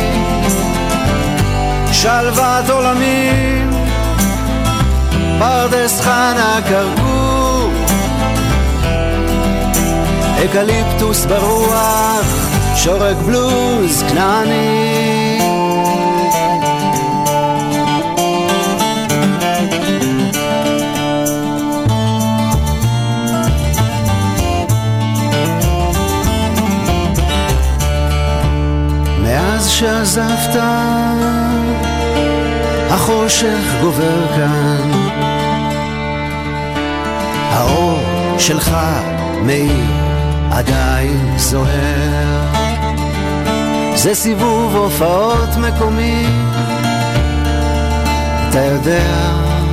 שלוות עולמים פרדס חנה כרכור, אקליפטוס ברוח שורק בלוז כנעני, החושך גובר כאן, האור שלך מאיר עדיין זוהר, זה סיבוב הופעות מקומי, אתה יודע,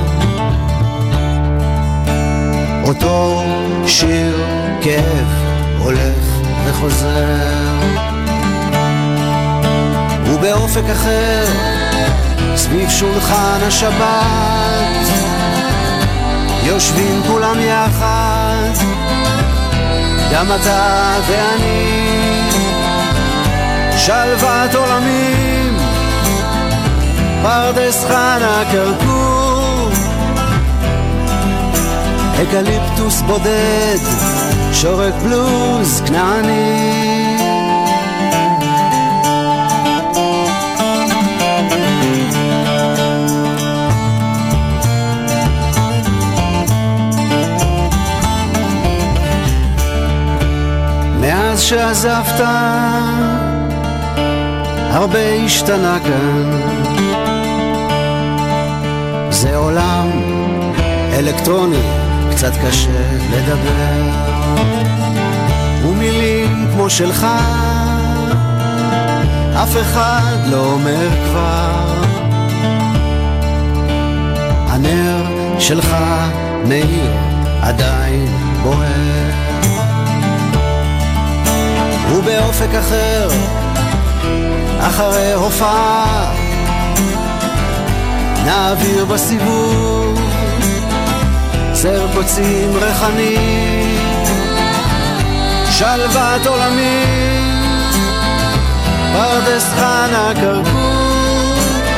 אותו שיר כאב הולך וחוזר, ובאופק אחר סביב שולחן השבת יושבים כולם יחד, גם אתה ואני, שלוות עולמים, פרדס חנה כרכור, אקליפטוס בודד, שורק בלוז כנעני. מאז שעזבת הרבה השתנה כאן, זה עולם אלקטרוני, קצת קשה לדבר, ומילים כמו שלך אף אחד לא אומר כבר, הנר שלך מאיר עדיין בוער, ובאופק אחר אחרי הופעה נעביר בסיבוב סר קוצים ריחני, שלוות עולמי, פרדס חנה כרכור,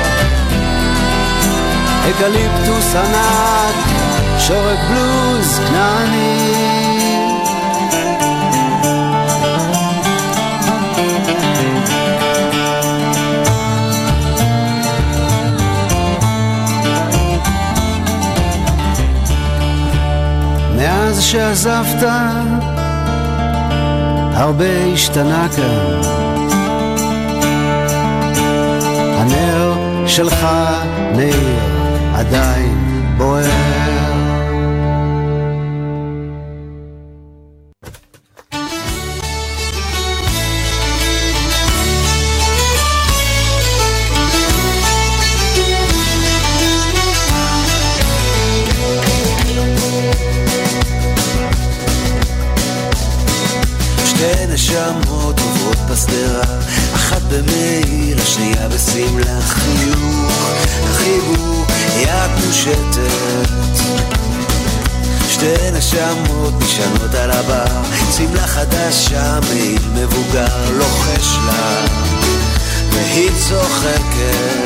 אקליפטוס ענק, שורק בלוז כנעני. מאז שעזבת הרבה השתנה כאן, הנר שלך מאיר עדיין בוער. נשמות עוברות בסדרה, אחת במעיל, השנייה בסמלה, חיוך, החיבור, יד מושטת, שתי נשמות נשענות על הבר, סמלה חדשה, מעיל מבוגר, לוחש לה, והיא צוחקת,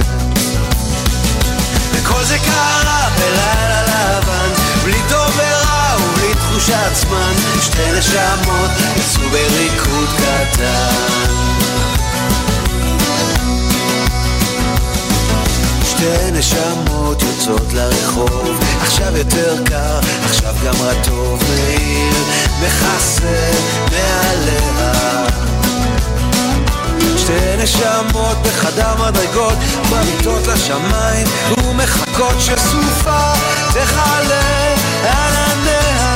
וכל זה קרה בלילה לבן, בלי טוב ורע ובלי תחושת זמן, שתי נשמות יצאו בריקוד קטן, שתי נשמות יוצאות לרחוב, עכשיו יותר קר, עכשיו גם רטוב, מאיר מכסה מעליה, שתי נשמות בחדר מדרגות, מביטות לשמיים ומחכות שסופה תחלה ענניה,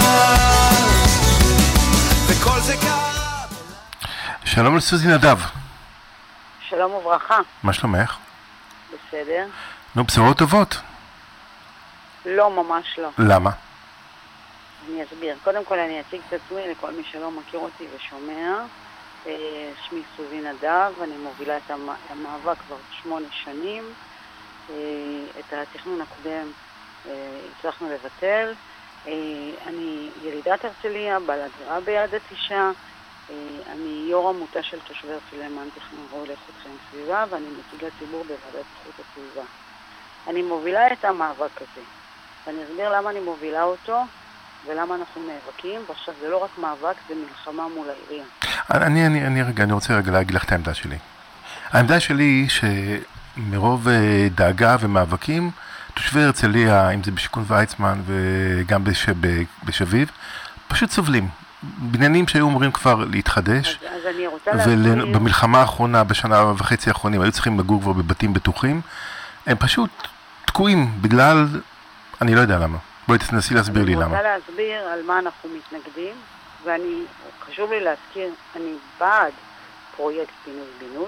וכל זה קרה. שלום לסוזי נדב. שלום וברכה. מה שלומך? בסדר. נו, בשורות טובות. לא, ממש לא. למה? אני אסביר. קודם כל אני אציג את עצמי לכל מי שלא מכיר אותי ושומע. שמי סוזי נדב, אני מובילה את המאבק כבר 8 שנים. את התכנון הקודם הצלחנו לבטל. אני ילידת הרצליה, בעלת דירה ביד התישה. אני יו"ר עמותה של תושבי הרצליה למען תכנון ראוי לאיכות חיים סביבה, ואני נציגת ציבור בוועדת איכות הסביבה. אני מובילה את המאבק הזה, ואני אסביר למה אני מובילה אותו ולמה אנחנו נאבקים. ועכשיו זה לא רק מאבק, זה מלחמה מול העירייה. אני רוצה רגע להגיד לך את העמדה שלי. העמדה שלי היא שמרוב דאגה ומאבקים, תושבי הרצליה, אם זה בשיקון ויצמן וגם בשביב, פשוט סובלים. בניינים שהיו אמורים כבר להתחדש, אז אני רוצה להסביר, ובמלחמה האחרונה, בשנה וחצי האחרונים, היו צריכים לגור כבר בבתים בטוחים, הם פשוט תקועים בגלל, אני לא יודע למה. בואי תנסי להסביר לי למה. אני רוצה להסביר על מה אנחנו מתנגדים, חשוב לי להזכיר, אני בעד פרויקט פינוי-בינוי,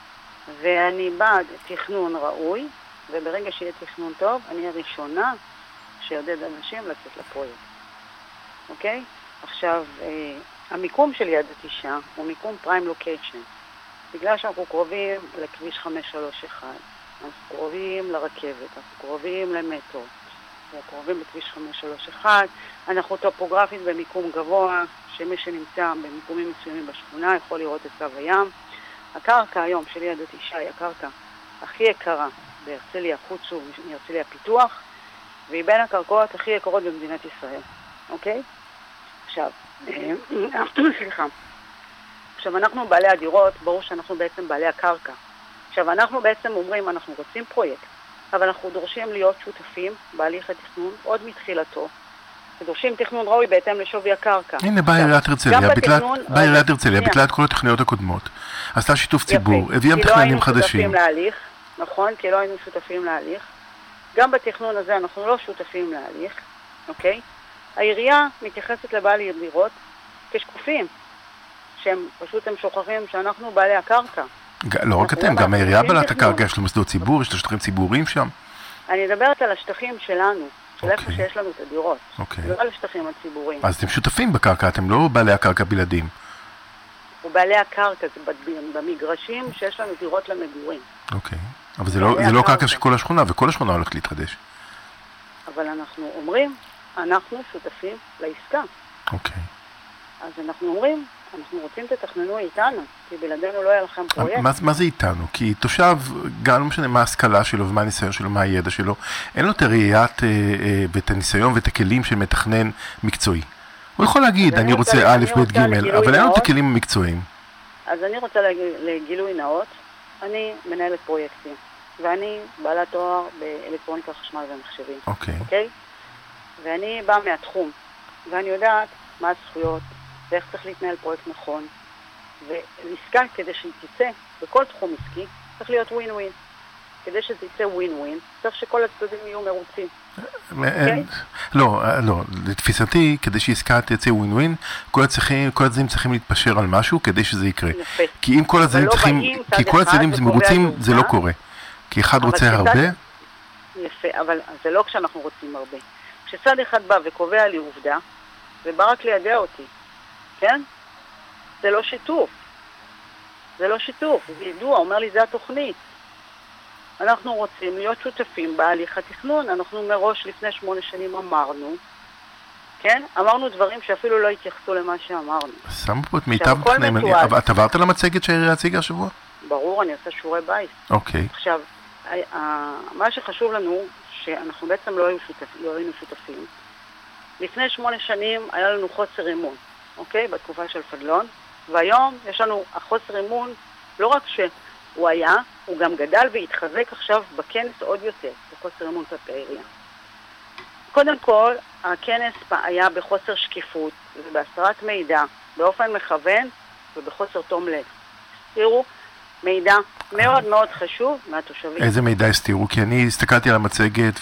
ואני בעד תכנון ראוי, וברגע שיהיה תכנון טוב, אני הראשונה שיודד אנשים לצאת לפרויקט. אוקיי? עכשיו, המיקום של יד התשעה הוא מיקום פריים לוקיישן. בגלל שאנחנו קרובים לכביש 531, אנחנו קרובים לרכבת, אנחנו קרובים למטרו, אנחנו קרובים לכביש 531, אנחנו טופוגרפית במיקום גבוה, שמי שנמצא במיקומים מסוימים בשכונה יכול לראות את קו הים. הקרקע היום של יד התשעה היא הקרקע הכי יקרה בהרצליה חוץ ומהרצליה פיתוח, והיא בין הקרקעות הכי יקרות במדינת ישראל. אוקיי? עכשיו, סליחה. עכשיו, אנחנו בעלי הדירות, ברור שאנחנו בעצם בעלי הקרקע. עכשיו, אנחנו בעצם אומרים, אנחנו רוצים פרויקט, אבל אנחנו דורשים להיות שותפים בהליך התכנון עוד מתחילתו, ודורשים תכנון ראוי בהתאם לשווי הקרקע. הנה, באה עיריית הרצליה, ביטלה את כל התכניות הקודמות. עשתה שיתוף ציבור, הביאה מתכננים חדשים. נכון, כי לא היינו שותפים להליך. גם בתכנון הזה אנחנו לא שותפים להליך, אוקיי? העירייה מתייחסת לבעלי דירות כשקופים, שהם פשוט הם שוכחים שאנחנו בעלי הקרקע. לא רק אתם, גם העירייה בעלת הקרקע, יש לו מוסדות ציבור, יש לו שטחים ציבוריים שם. אני מדברת על השטחים שלנו, של איפה שיש לנו את הדירות, לא על השטחים הציבוריים. אז אתם שותפים בקרקע, אתם לא בעלי הקרקע בלעדים. ובעלי הקרקע זה במגרשים שיש לנו דירות למגורים. אוקיי, אבל זה לא קרקע של כל השכונה, וכל השכונה הולכת להתחדש. אבל אנחנו אומרים, אנחנו שותפים לעסקה. אוקיי. אז אנחנו אומרים, אנחנו רוצים תתכננו איתנו, כי בלעדינו לא יהיה לכם פרויקט. מה זה איתנו? כי תושב, גם לא משנה מה ההשכלה שלו ומה הניסיון שלו, מה הידע שלו, אין לו את הראיית ואת הניסיון ואת הכלים של מתכנן מקצועי. הוא יכול להגיד, אני רוצה א', ב', ג', אבל אין לו את הכלים המקצועיים. אז אני רוצה לגילוי נאות, אני מנהלת פרויקטים, ואני בעלת תואר באלקטרוניקה, חשמל ומחשבים. אוקיי. ואני באה מהתחום, ואני יודעת מה הזכויות, ואיך צריך להתנהל פרויקט נכון, ועסקה כדי שהיא תצא בכל תחום עסקי, צריך להיות ווין ווין. כדי שזה יצא ווין ווין, צריך שכל הצדדים יהיו מרוצים. לא, לתפיסתי, כדי שעסקה תצא ווין ווין, כל הצדדים צריכים להתפשר על משהו כדי שזה יקרה. כי אם כל הצדדים מרוצים, זה לא קורה. כי אחד רוצה הרבה. יפה, אבל זה לא כשאנחנו רוצים הרבה. כשצד אחד בא וקובע לי עובדה, ובא רק לידע אותי, כן? זה לא שיתוף. זה לא שיתוף, זה ידוע, אומר לי, זה התוכנית. אנחנו רוצים להיות שותפים בהליך התכנון, אנחנו מראש לפני 8 שנים אמרנו, כן? אמרנו דברים שאפילו לא התייחסו למה שאמרנו. שמו פה את מיטב תכננים, את עברת על המצגת שהעירייה הציגה השבוע? ברור, אני עושה שיעורי בית. אוקיי. עכשיו, מה שחשוב לנו, שאנחנו בעצם לא היינו שותפים. לפני 8 שנים היה לנו חוסר אמון, אוקיי? בתקופה של פדלון, והיום יש לנו החוסר אמון, לא רק שהוא היה, הוא גם גדל והתחזק עכשיו בכנס עוד יותר, בחוסר אמון כלפי העירייה. קודם כל, הכנס היה בחוסר שקיפות ובהסתרת מידע, באופן מכוון ובחוסר תום לב. תראו, מידע מאוד מאוד חשוב מהתושבים. איזה מידע הסתירו? כי אני הסתכלתי על המצגת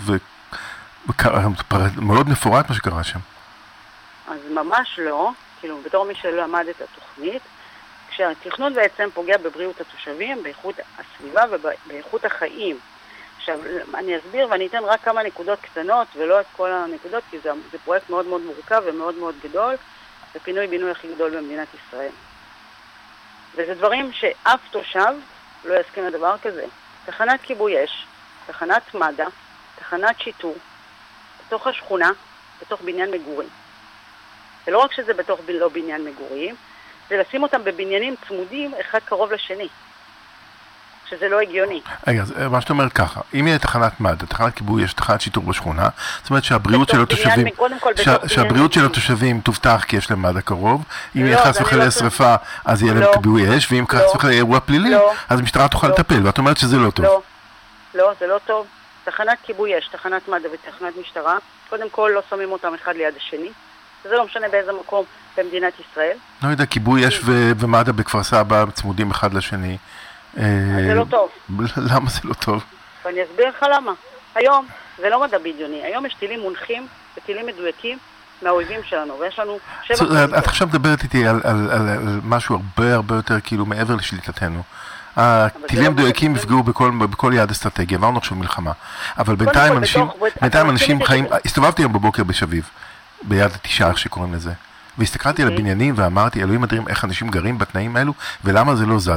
ומאוד מפורט מה שקרה שם. אז ממש לא, כאילו בתור מי שלא למד את התוכנית, כשהתכנון בעצם פוגע בבריאות התושבים, באיכות הסביבה ובאיכות החיים. עכשיו, אני אסביר ואני אתן רק כמה נקודות קטנות ולא את כל הנקודות, כי זה פרויקט מאוד מאוד מורכב ומאוד מאוד גדול, זה פינוי בינוי הכי גדול במדינת ישראל. וזה דברים שאף תושב לא יסכים לדבר כזה. תחנת כיבוי אש, תחנת מד"א, תחנת שיטור, בתוך השכונה, בתוך בניין מגורים. ולא רק שזה בתוך לא בניין מגורים, זה לשים אותם בבניינים צמודים אחד קרוב לשני. שזה לא הגיוני. רגע, מה שאתה אומר ככה, אם יהיה תחנת מד"א, תחנת כיבוי, יש תחנת שיטור בשכונה, זאת אומרת שהבריאות של התושבים תובטח כי יש להם מד"א קרוב, אם יהיה חס וחלילה שריפה, אז יהיה להם כיבוי אש, ואם חס וחלילה אירוע פלילי, אז המשטרה תוכל לטפל, ואת אומרת שזה לא טוב. לא, זה לא טוב. תחנת כיבוי אש, תחנת מד"א ותחנת משטרה, קודם כל לא שמים אותם אחד ליד השני, זה לא משנה באיזה מקום במדינת ישראל. לא יודע, כיבוי אש ומד"א בכפר סבא צמודים אחד לשני. זה לא טוב. למה זה לא טוב? ואני אסביר לך למה. היום זה לא מדע בדיוני, היום יש טילים מונחים וטילים מדויקים מהאויבים שלנו, ויש לנו 7 את עכשיו מדברת איתי על משהו הרבה יותר כאילו מעבר לשליטתנו. הטילים מדויקים יפגעו בכל יעד אסטרטגי, אמרנו עכשיו מלחמה. אבל בינתיים אנשים חיים, הסתובבתי היום בבוקר בשביב, ביד התשעה, איך שקוראים לזה. והסתכלתי על הבניינים ואמרתי, אלוהים אדירים, איך אנשים גרים בתנאים האלו, ולמה זה לא זז. אני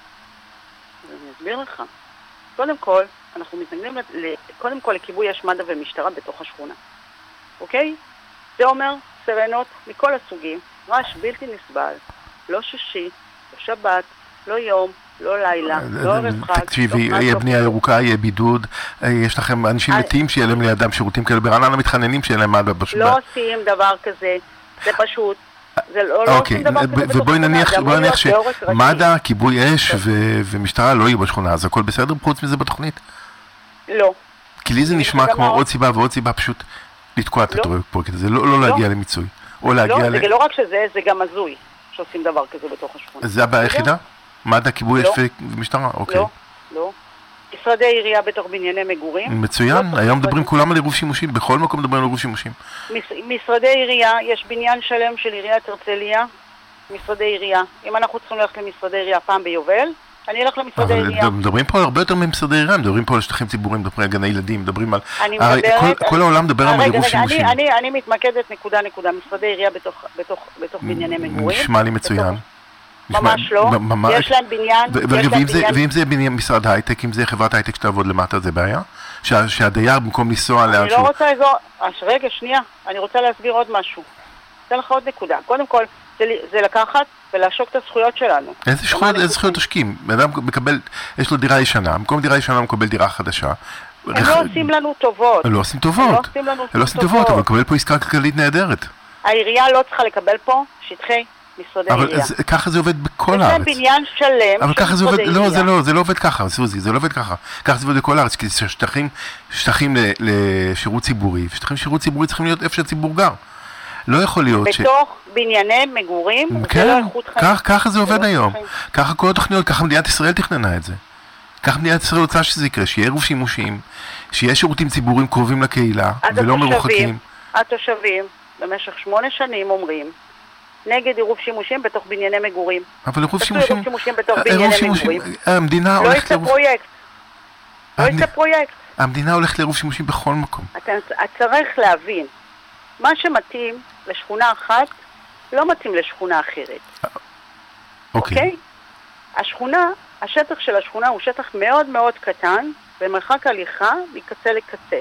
אסביר לך. קודם כל, אנחנו מתנגדים קודם כל לכיבוי יש מד"א ומשטרה בתוך השכונה. אוקיי? זה אומר סרנות מכל הסוגים, רעש בלתי נסבל, לא שישי, לא שבת, לא יום, לא לילה, לא ערב חג. תקשיבי, יהיה בנייה ירוקה, יהיה בידוד, יש לכם אנשים מתים שיהיה להם לידם שירותים כאלה, ברעננה מתחננים שיהיה להם מד"א בשבת. לא עושים דבר כזה, זה פשוט. אוקיי, ובואי נניח שמד"א, כיבוי אש ומשטרה לא יהיו בשכונה, אז הכל בסדר חוץ מזה בתוכנית? לא. כי לי זה נשמע כמו עוד סיבה ועוד סיבה פשוט לתקוע את הפרויקט הזה, לא להגיע למיצוי. לא, זה לא רק שזה, זה גם הזוי שעושים דבר כזה בתוך השכונה. זה הבעיה היחידה? מד"א, כיבוי אש ומשטרה? אוקיי. לא. משרדי עירייה בתוך בנייני מגורים. מצוין, היום מדברים כולם על עירוב שימושים, בכל מקום מדברים על עירוב שימושים. משרדי עירייה, יש בניין שלם של עיריית הרצליה, משרדי עירייה. אם אנחנו צריכים ללכת למשרדי עירייה פעם ביובל, אני אלך למשרדי עירייה. אבל מדברים פה הרבה יותר ממשרדי עירייה, מדברים פה על שטחים ציבוריים, מדברים על גני ילדים, מדברים על... כל העולם מדבר על עירוב שימושים. אני מתמקדת נקודה, משרדי עירייה בתוך בנייני מגורים. נשמע לי מצוין. ממש לא, יש להם בניין, ואם זה בניין משרד הייטק, אם זה חברת הייטק שתעבוד למטה, זה בעיה? שהדייר במקום לנסוע לאן אני לא רוצה איזו, רגע, שנייה, אני רוצה להסביר עוד משהו. אתן לך עוד נקודה. קודם כל, זה לקחת ולעשוק את הזכויות שלנו. איזה זכויות תשקים? אדם מקבל, יש לו דירה ישנה, במקום דירה ישנה הוא מקבל דירה חדשה. הם לא עושים לנו טובות. הם לא עושים טובות, אבל מקבל פה עסקה כלכלית נהדרת. העירייה לא צריכה לקבל פה שטחי משרדי עירייה. אבל ככה זה עובד בכל הארץ. זה בניין שלם. אבל ככה זה עובד, זה לא עובד ככה, סוזי, זה לא עובד ככה. ככה זה עובד בכל הארץ, כי שטחים לשירות ציבורי, ושטחים לשירות ציבורי צריכים להיות איפה שהציבור גר. לא יכול להיות בתוך בנייני מגורים, זה לא איכות חיים. ככה זה עובד היום. ככה כל התוכניות, ככה מדינת ישראל תכננה את זה. ככה מדינת ישראל רוצה שזה יקרה, שיהיה עירוב שימושים, שיהיה שירותים ציבוריים קרובים לקהילה, ולא מרוחקים. התושבים במשך 8 שנים אומרים, נגד עירוב שימושים בתוך בנייני מגורים. אבל עירוב שימושים בתוך בנייני מגורים. המדינה הולכת לא יצא פרויקט. המדינה הולכת לעירוב שימושים בכל מקום. אתה צריך להבין, מה שמתאים לשכונה אחת, לא מתאים לשכונה אחרת. אוקיי. השכונה, השטח של השכונה הוא שטח מאוד מאוד קטן, במרחק הליכה מקצה לקצה.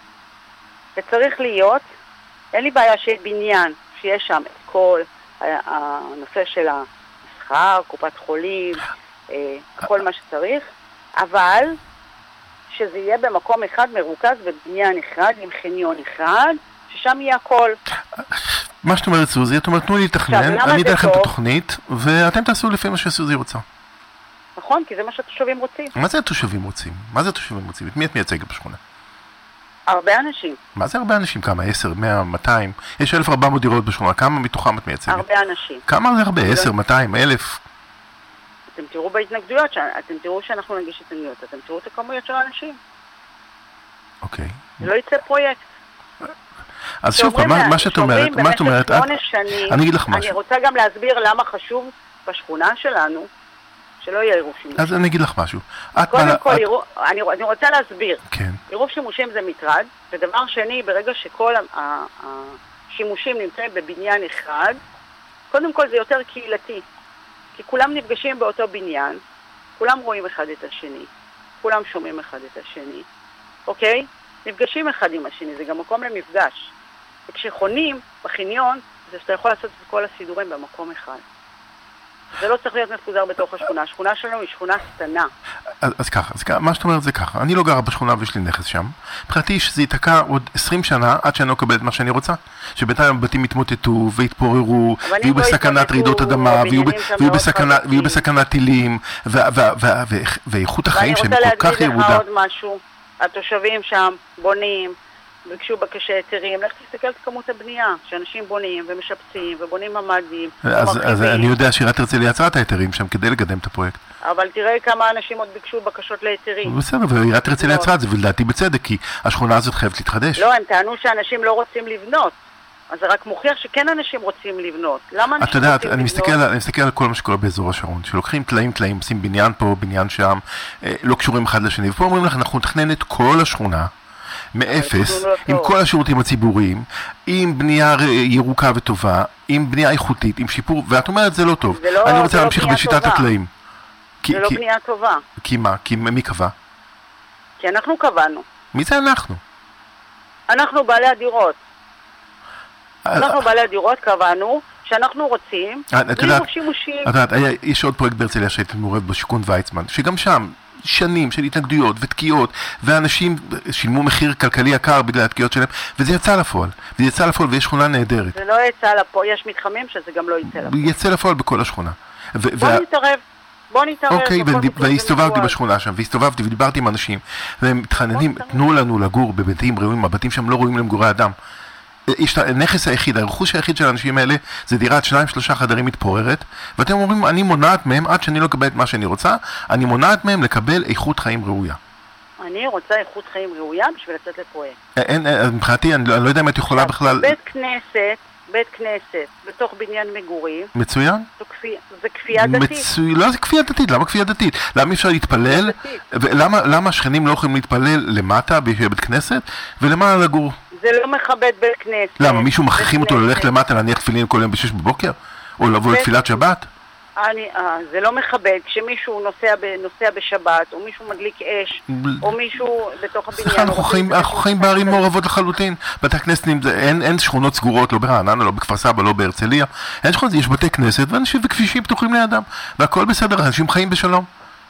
וצריך להיות, אין לי בעיה שיהיה בניין, שיש שם את כל הנושא של המסחר, קופת חולים, כל מה שצריך, אבל שזה יהיה במקום אחד מרוכז בבניין אחד, עם חניון אחד, ששם יהיה הכל. מה שאת אומרת סוזי, את אומרת תנו לי לתכנן, אני אתן לכם את התוכנית, ואתם תעשו לפי מה שסוזי רוצה. נכון, כי זה מה שהתושבים רוצים. מה זה התושבים רוצים? את מי את מייצגת בשכונה? הרבה אנשים. מה זה הרבה אנשים? כמה? 10, 100, 200? יש 1,400 דירות בשכונה, כמה מתוכם את מייצגת? הרבה אנשים. כמה זה הרבה? 10, 200, 1,000? אתם תראו בהתנגדויות, אתם תראו שאנחנו נגיש התנגדויות, אתם תראו את הכמויות של האנשים. אוקיי. לא יצא פרויקט. אז שוב פעם, מה שאת אומרת, אני אגיד לך משהו. אני רוצה גם להסביר למה חשוב בשכונה שלנו, שלא יהיה עירוב שימושים. אז אני אגיד לך משהו. קודם כל, אני רוצה להסביר. כן. עירוב שימושים זה מטרד, ודבר שני, ברגע שכל השימושים נמצאים בבניין אחד, קודם כל זה יותר קהילתי. כי כולם נפגשים באותו בניין, כולם רואים אחד את השני, כולם שומעים אחד את השני, אוקיי? נפגשים אחד עם השני, זה גם מקום למפגש. וכשחונים בחניון, זה שאתה יכול לעשות את כל הסידורים במקום אחד. זה לא צריך להיות מפוזר בתוך השכונה. השכונה שלנו היא שכונה קטנה. אז ככה, מה שאת אומרת זה ככה. אני לא גרה בשכונה ויש לי נכס שם. מבחינתי שזה ייתקע עוד 20 שנה עד שאני לא אקבל את מה שאני רוצה. שבינתיים הבתים יתמוטטו והתפוררו, ויהיו בסכנת רעידות אדמה, ויהיו בסכנת טילים, ואיכות החיים שהם כל כך ירודה. ואני רוצה להגיד לך עוד משהו. התושבים שם בונים ביקשו בקשי היתרים, לך תסתכל את כמות הבנייה, שאנשים בונים ומשפצים ובונים ממ"דים. אז אני יודע שעיריית הרצליה יצרה את ההיתרים שם כדי לקדם את הפרויקט. אבל תראה כמה אנשים עוד ביקשו בקשות להיתרים. בסדר, ועיריית הרצליה יצרה את זה, ולדעתי בצדק, כי השכונה הזאת חייבת להתחדש. לא, הם טענו שאנשים לא רוצים לבנות. אז זה רק מוכיח שכן אנשים רוצים לבנות. למה אנשים רוצים לבנות? את יודעת, אני מסתכל על כל מה שקורה באזור השרון, שלוקחים טלאים, עושים בניין פה, בניין שם, לא קשורים אחד לשני, ופה אומרים לך, אנחנו נתכנן את כל השכונה, מאפס, עם כל השירותים הציבוריים, עם בנייה ירוקה וטובה, עם בנייה איכותית, עם שיפור, ואת אומרת, זה לא טוב. אני רוצה להמשיך בשיטת הטלאים. זה לא בנייה טובה. כי מה? כי מי קבע? כי אנחנו קבענו. מי זה אנחנו? אנחנו בעלי הדירות. אנחנו בעלי הדירות קבענו שאנחנו רוצים בלי שימושים. את יודעת, יש עוד פרויקט בהרצליה שהייתי מעורב בשיכון ויצמן, שגם שם שנים של התנגדויות ותקיעות, ואנשים שילמו מחיר כלכלי יקר בגלל התקיעות שלהם, וזה יצא לפועל. זה יצא לפועל ויש שכונה נהדרת. זה לא יצא לפועל, יש מתחמים שזה גם לא יצא לפועל. יצא לפועל בכל השכונה. בוא נתערב. אוקיי, והסתובבתי בשכונה שם, והסתובבתי ודיברתי עם אנשים, והם מתחננים, תנו לנו לגור בבתים ראויים, הבתים שם לא ראויים למגורי אדם. הנכס היחיד, הרכוש היחיד של האנשים האלה זה דירת 2-3 חדרים מתפוררת, ואתם אומרים, אני מונעת מהם, עד שאני לא אקבל את מה שאני רוצה, אני מונעת מהם לקבל איכות חיים ראויה. אני רוצה איכות חיים ראויה בשביל לצאת לפרויקט. מבחינתי, אני לא יודע אם את יכולה בכלל... בית כנסת, בתוך בניין מגורים. מצוין. זה כפייה דתית. לא, זה כפייה דתית. למה כפייה דתית? למה אפשר להתפלל? למה השכנים לא יכולים להתפלל למטה בבית כנסת? ולמה לגור? זה לא מכבד בית כנסת. למה? מישהו מכריחים אותו ללכת למטה להניח תפילין כל יום ב-6 בבוקר? או לבוא לתפילת שבת? זה לא מכבד. כשמישהו נוסע בשבת, או מישהו מדליק אש, או מישהו בתוך הבניין. אנחנו חיים בערים מעורבות לחלוטין. בתי הכנסת, אין שכונות סגורות, לא ברעננה, לא בכפר סבא, לא בהרצליה. אין שכונות, יש בתי כנסת, ואנשים וכבישים פתוחים לידם. והכל בסדר, אנשים חיים בשלום.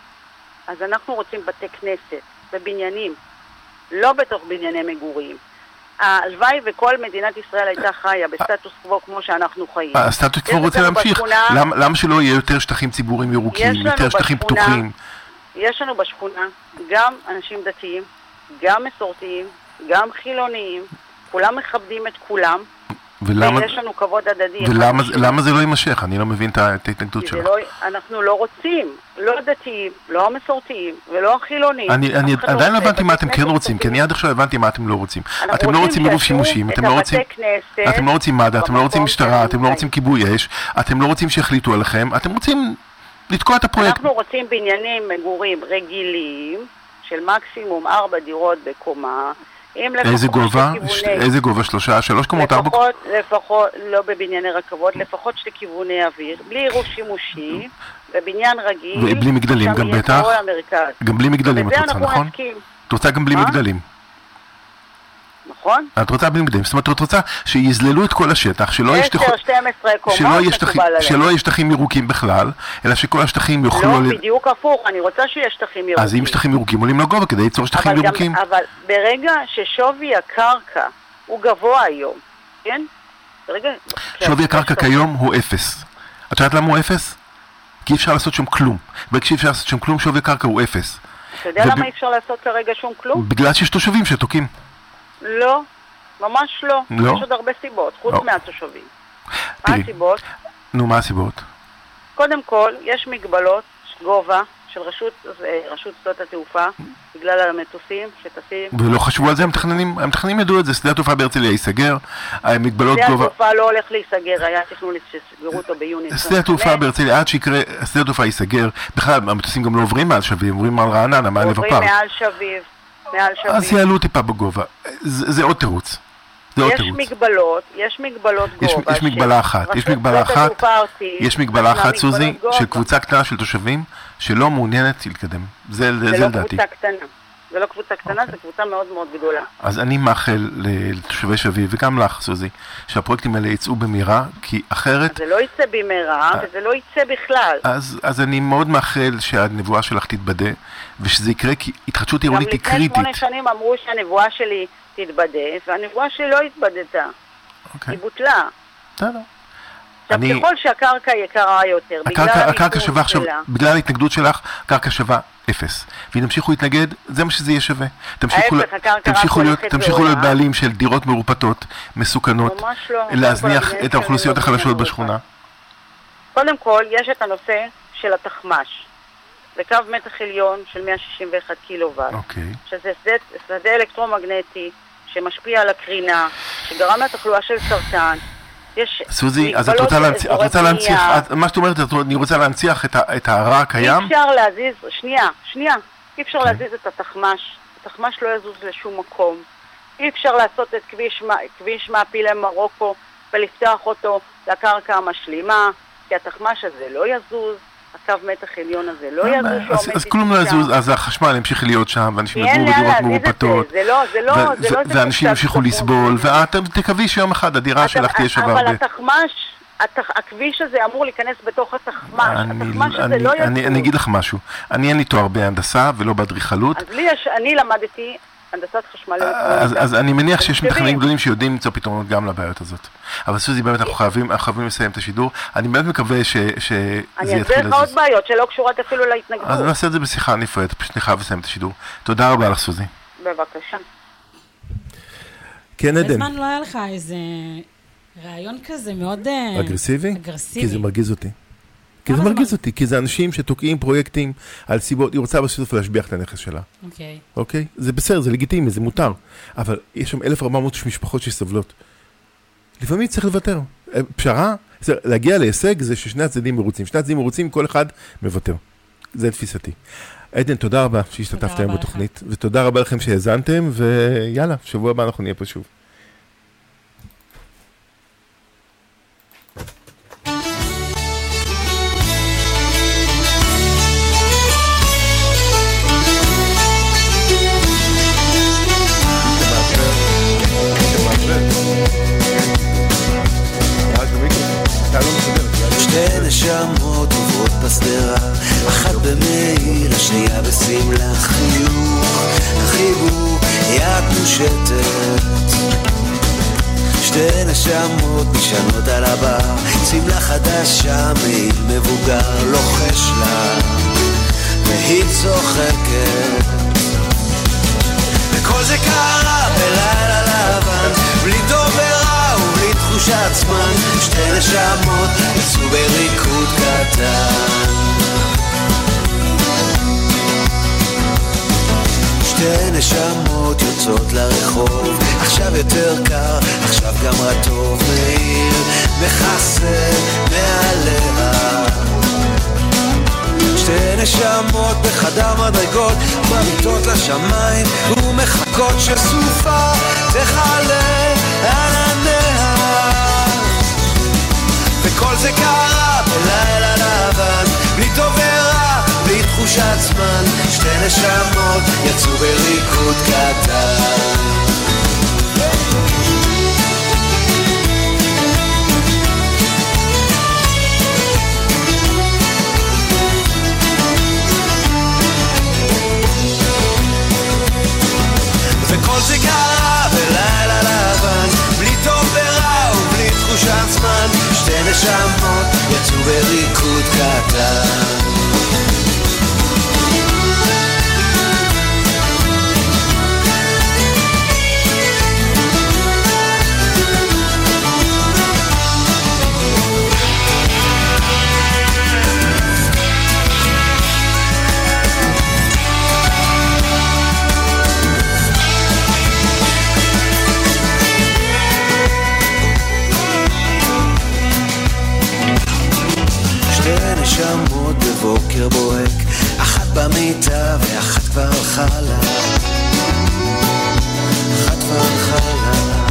אז אנחנו רוצים בתי כנסת, בבניינים, לא בתוך בנייני מגורים. הלוואי וכל מדינת ישראל הייתה חיה בסטטוס קוו כמו שאנחנו חיים. הסטטוס קוו רוצה להמשיך. למה שלא יהיה יותר שטחים ציבוריים ירוקים, יותר שטחים פתוחים? יש לנו בשכונה גם אנשים דתיים, גם מסורתיים, גם חילוניים, כולם מכבדים את כולם, ויש לנו כבוד הדדי. ולמה זה לא יימשך? אני לא מבין את ההתנגדות שלך. אנחנו לא רוצים, לא הדתיים, לא המסורתיים ולא החילונים. אני עדיין לא הבנתי מה אתם כן רוצים, כי אני עד עכשיו הבנתי מה אתם לא רוצים. אתם לא רוצים עירוב שימושים, אתם לא רוצים מד"א, אתם לא רוצים משטרה, אתם לא רוצים כיבוי אש, אתם לא רוצים שיחליטו עליכם, אתם רוצים לתקוע את הפרויקט. אנחנו רוצים בניינים מגורים רגילים של מקסימום 4 דירות בקומה. איזה גובה? איזה גובה? 3 קומות? 4 קומות? לפחות, לא בבנייני רכבות, לפחות 2 כיווני אוויר, בלי עירוב שימושי, בבניין רגיל. ובלי מגדלים גם בטח? גם בלי מגדלים את רוצה, נכון? את רוצה גם בלי מגדלים. נכון? את רוצה בלי מגדלים, זאת אומרת, את רוצה שיזללו את כל השטח, שלא יהיה שטחים ירוקים בכלל, אלא שכל השטחים יוכלו... לא, בדיוק הפוך, אני רוצה שיהיה שטחים ירוקים. אז אם שטחים ירוקים עולים לגובה כדי ליצור שטחים ירוקים. אבל ברגע ששווי הקרקע הוא גבוה היום, כן? שווי הקרקע כיום הוא 0. את יודעת למה הוא 0? כי אי אפשר לעשות שם כלום. וכשאי אפשר לעשות שם כלום, שווי הקרקע הוא 0. אתה יודע למה אי אפשר לעשות כרגע שום כלום? בגלל שיש תושבים שתוקים. לא, ממש לא. יש עוד הרבה סיבות, חוץ מהתושבים. מה הסיבות? נו, מה הסיבות? קודם כל, יש מגבלות גובה של רשות שדות התעופה, בגלל המטוסים שטסים. ולא חשבו על זה, המתכננים ידעו את זה, שדה התעופה בהרצליה ייסגר, מגבלות גובה... שדה התעופה לא הולך להיסגר, היה תכנון שסגרו אותו ביוני. שדה התעופה בהרצליה, עד שיקרה, שדה התעופה ייסגר, בכלל, המטוסים גם לא עוברים מעל שביב, עוברים מעל רעננה, מעל לב הפארק. עוברים מעל שביב. אז יעלו טיפה בגובה. זה עוד תירוץ. יש מגבלות גובה. יש מגבלה אחת. יש מגבלה אחת, סוזי, של קבוצה קטנה של תושבים שלא מעוניינת להתקדם. זה לדעתי. זה לא קבוצה קטנה, זה קבוצה מאוד מאוד גדולה. אז אני מאחל לתושבי שביב, וגם לך, סוזי, שהפרויקטים האלה יצאו במהרה, כי אחרת... זה לא יצא במהרה, וזה לא יצא בכלל. אז אני מאוד מאחל שהנבואה שלך תתבדה, ושזה יקרה, כי התחדשות עירונית היא קריטית. גם לפני 8 שנים אמרו שהנבואה שלי תתבדה, והנבואה שלי לא התבדתה. היא בוטלה. בסדר. ככל שהקרקע יקרה יותר, הקרקע שווה עכשיו, בגלל ההתנגדות שלך, הקרקע שווה 0. ואם תמשיכו להתנגד, זה מה שזה יהיה שווה. תמשיכו להיות בעלים של דירות מרופטות, מסוכנות, להזניח את האוכלוסיות החלשות בשכונה. קודם כל, יש את הנושא של התחמש. זה קו מתח עליון של 161 קילוואט, שזה שדה אלקטרומגנטי שמשפיע על הקרינה, שגרם לתחלואה של סרטן. סוזי, אז את רוצה להנציח, מה שאת אומרת, אני רוצה להנציח את הרע הקיים? אי אפשר להזיז, שנייה, אי אפשר להזיז את התחמש, התחמש לא יזוז לשום מקום. אי אפשר לעשות את כביש מעפילי מרוקו ולפתח אותו לקרקע המשלימה, כי התחמש הזה לא יזוז, הקו מתח עליון הזה לא יזוז. אז כלום לא יזוז, אז החשמל ימשיך להיות שם, ואנשים יגורו בדירות מרופטות, ואנשים ימשיכו לסבול, ואתם תקווי שיום אחד הדירה שלך תהיה שווה הרבה. אבל התחמש, הכביש הזה אמור להיכנס בתוך התחמש, התחמש הזה לא יזוז. אני אגיד לך משהו, אין לי תואר בהנדסה ולא באדריכלות. אז אני למדתי הנדסת חשמל. אז אני מניח שיש מתכננים גדולים שיודעים למצוא פתרונות גם לבעיות הזאת. אבל סוזי, באמת אנחנו חייבים לסיים את השידור. אני באמת מקווה שזה יתחיל לזוז. אני אעשה לך עוד בעיות שלא קשורות אפילו להתנגדות. אז נעשה את זה בשיחה נפרדת, פשוט אני חייב לסיים את השידור. תודה רבה לך, סוזי. בבקשה. כן, עדן. בזמן לא היה לך איזה רעיון כזה מאוד אגרסיבי? כי זה מרגיז אותי. כי זה אנשים שתוקעים פרויקטים על סיבות, היא רוצה בסוף להשביח את הנכס שלה. אוקיי? זה בסדר, זה לגיטימי, זה מותר. אבל יש שם 1,400 משפחות שסבלות. לפעמים צריך לוותר. פשרה, להגיע להישג זה ששני הצדדים מרוצים. שני הצדדים מרוצים, כל אחד מוותר. זה תפיסתי. עדן, תודה רבה שהשתתפתם בתוכנית, ותודה רבה לכם שהאזנתם, ויאללה, שבוע הבא אנחנו נהיה פה שוב. שתי נשמות עוברות בסדרה, אחת במעיל, השנייה בשמלה, חיוך, החיבור, יד מושטת. שתי נשמות נשענות על הבר, שמלה חדשה, מעיל מבוגר, לוחש לה, והיא צוחקת. וכל זה קרה בלילה לבן, בלי טוב ורע ובלי תחושת זמן, שתי נשמות יצאו בריקוד קטן. שתי נשמות יוצאות לרחוב, עכשיו יותר קר, עכשיו גם רטוב, מעיל מכסה מעליה. שתי נשמות בחדר מדרגות, מביטות לשמיים ומחכות שסופה תחלה ענניה. וכל זה קרה בלילה לבן, בלי טוב ורע, בלי תחושת זמן, שתי נשמות יצאו בריקוד קטן. וכל זה קרה בלילה לבן, בלי טוב ורע ובלי תחושת זמן, שתי נשמות יצאו בריקוד קטן. נשמות בבוקר בוהק, אחת במיטה ואחת כבר הלכה לה, אחת כבר הלכה לה.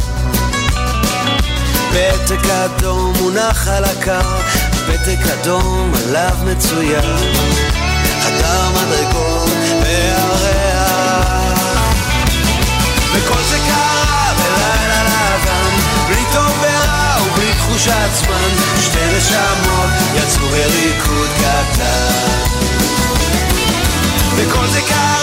פתק אדום מונח על הקר, פתק אדום עליו מצוין, חדר מדרגות והריח. וכל זה קרה בלילה לבן, בלי טוב ורע ובלי תחושת זמן, שתי נשמות יצאו בריקוד קטן. וכל זה קרה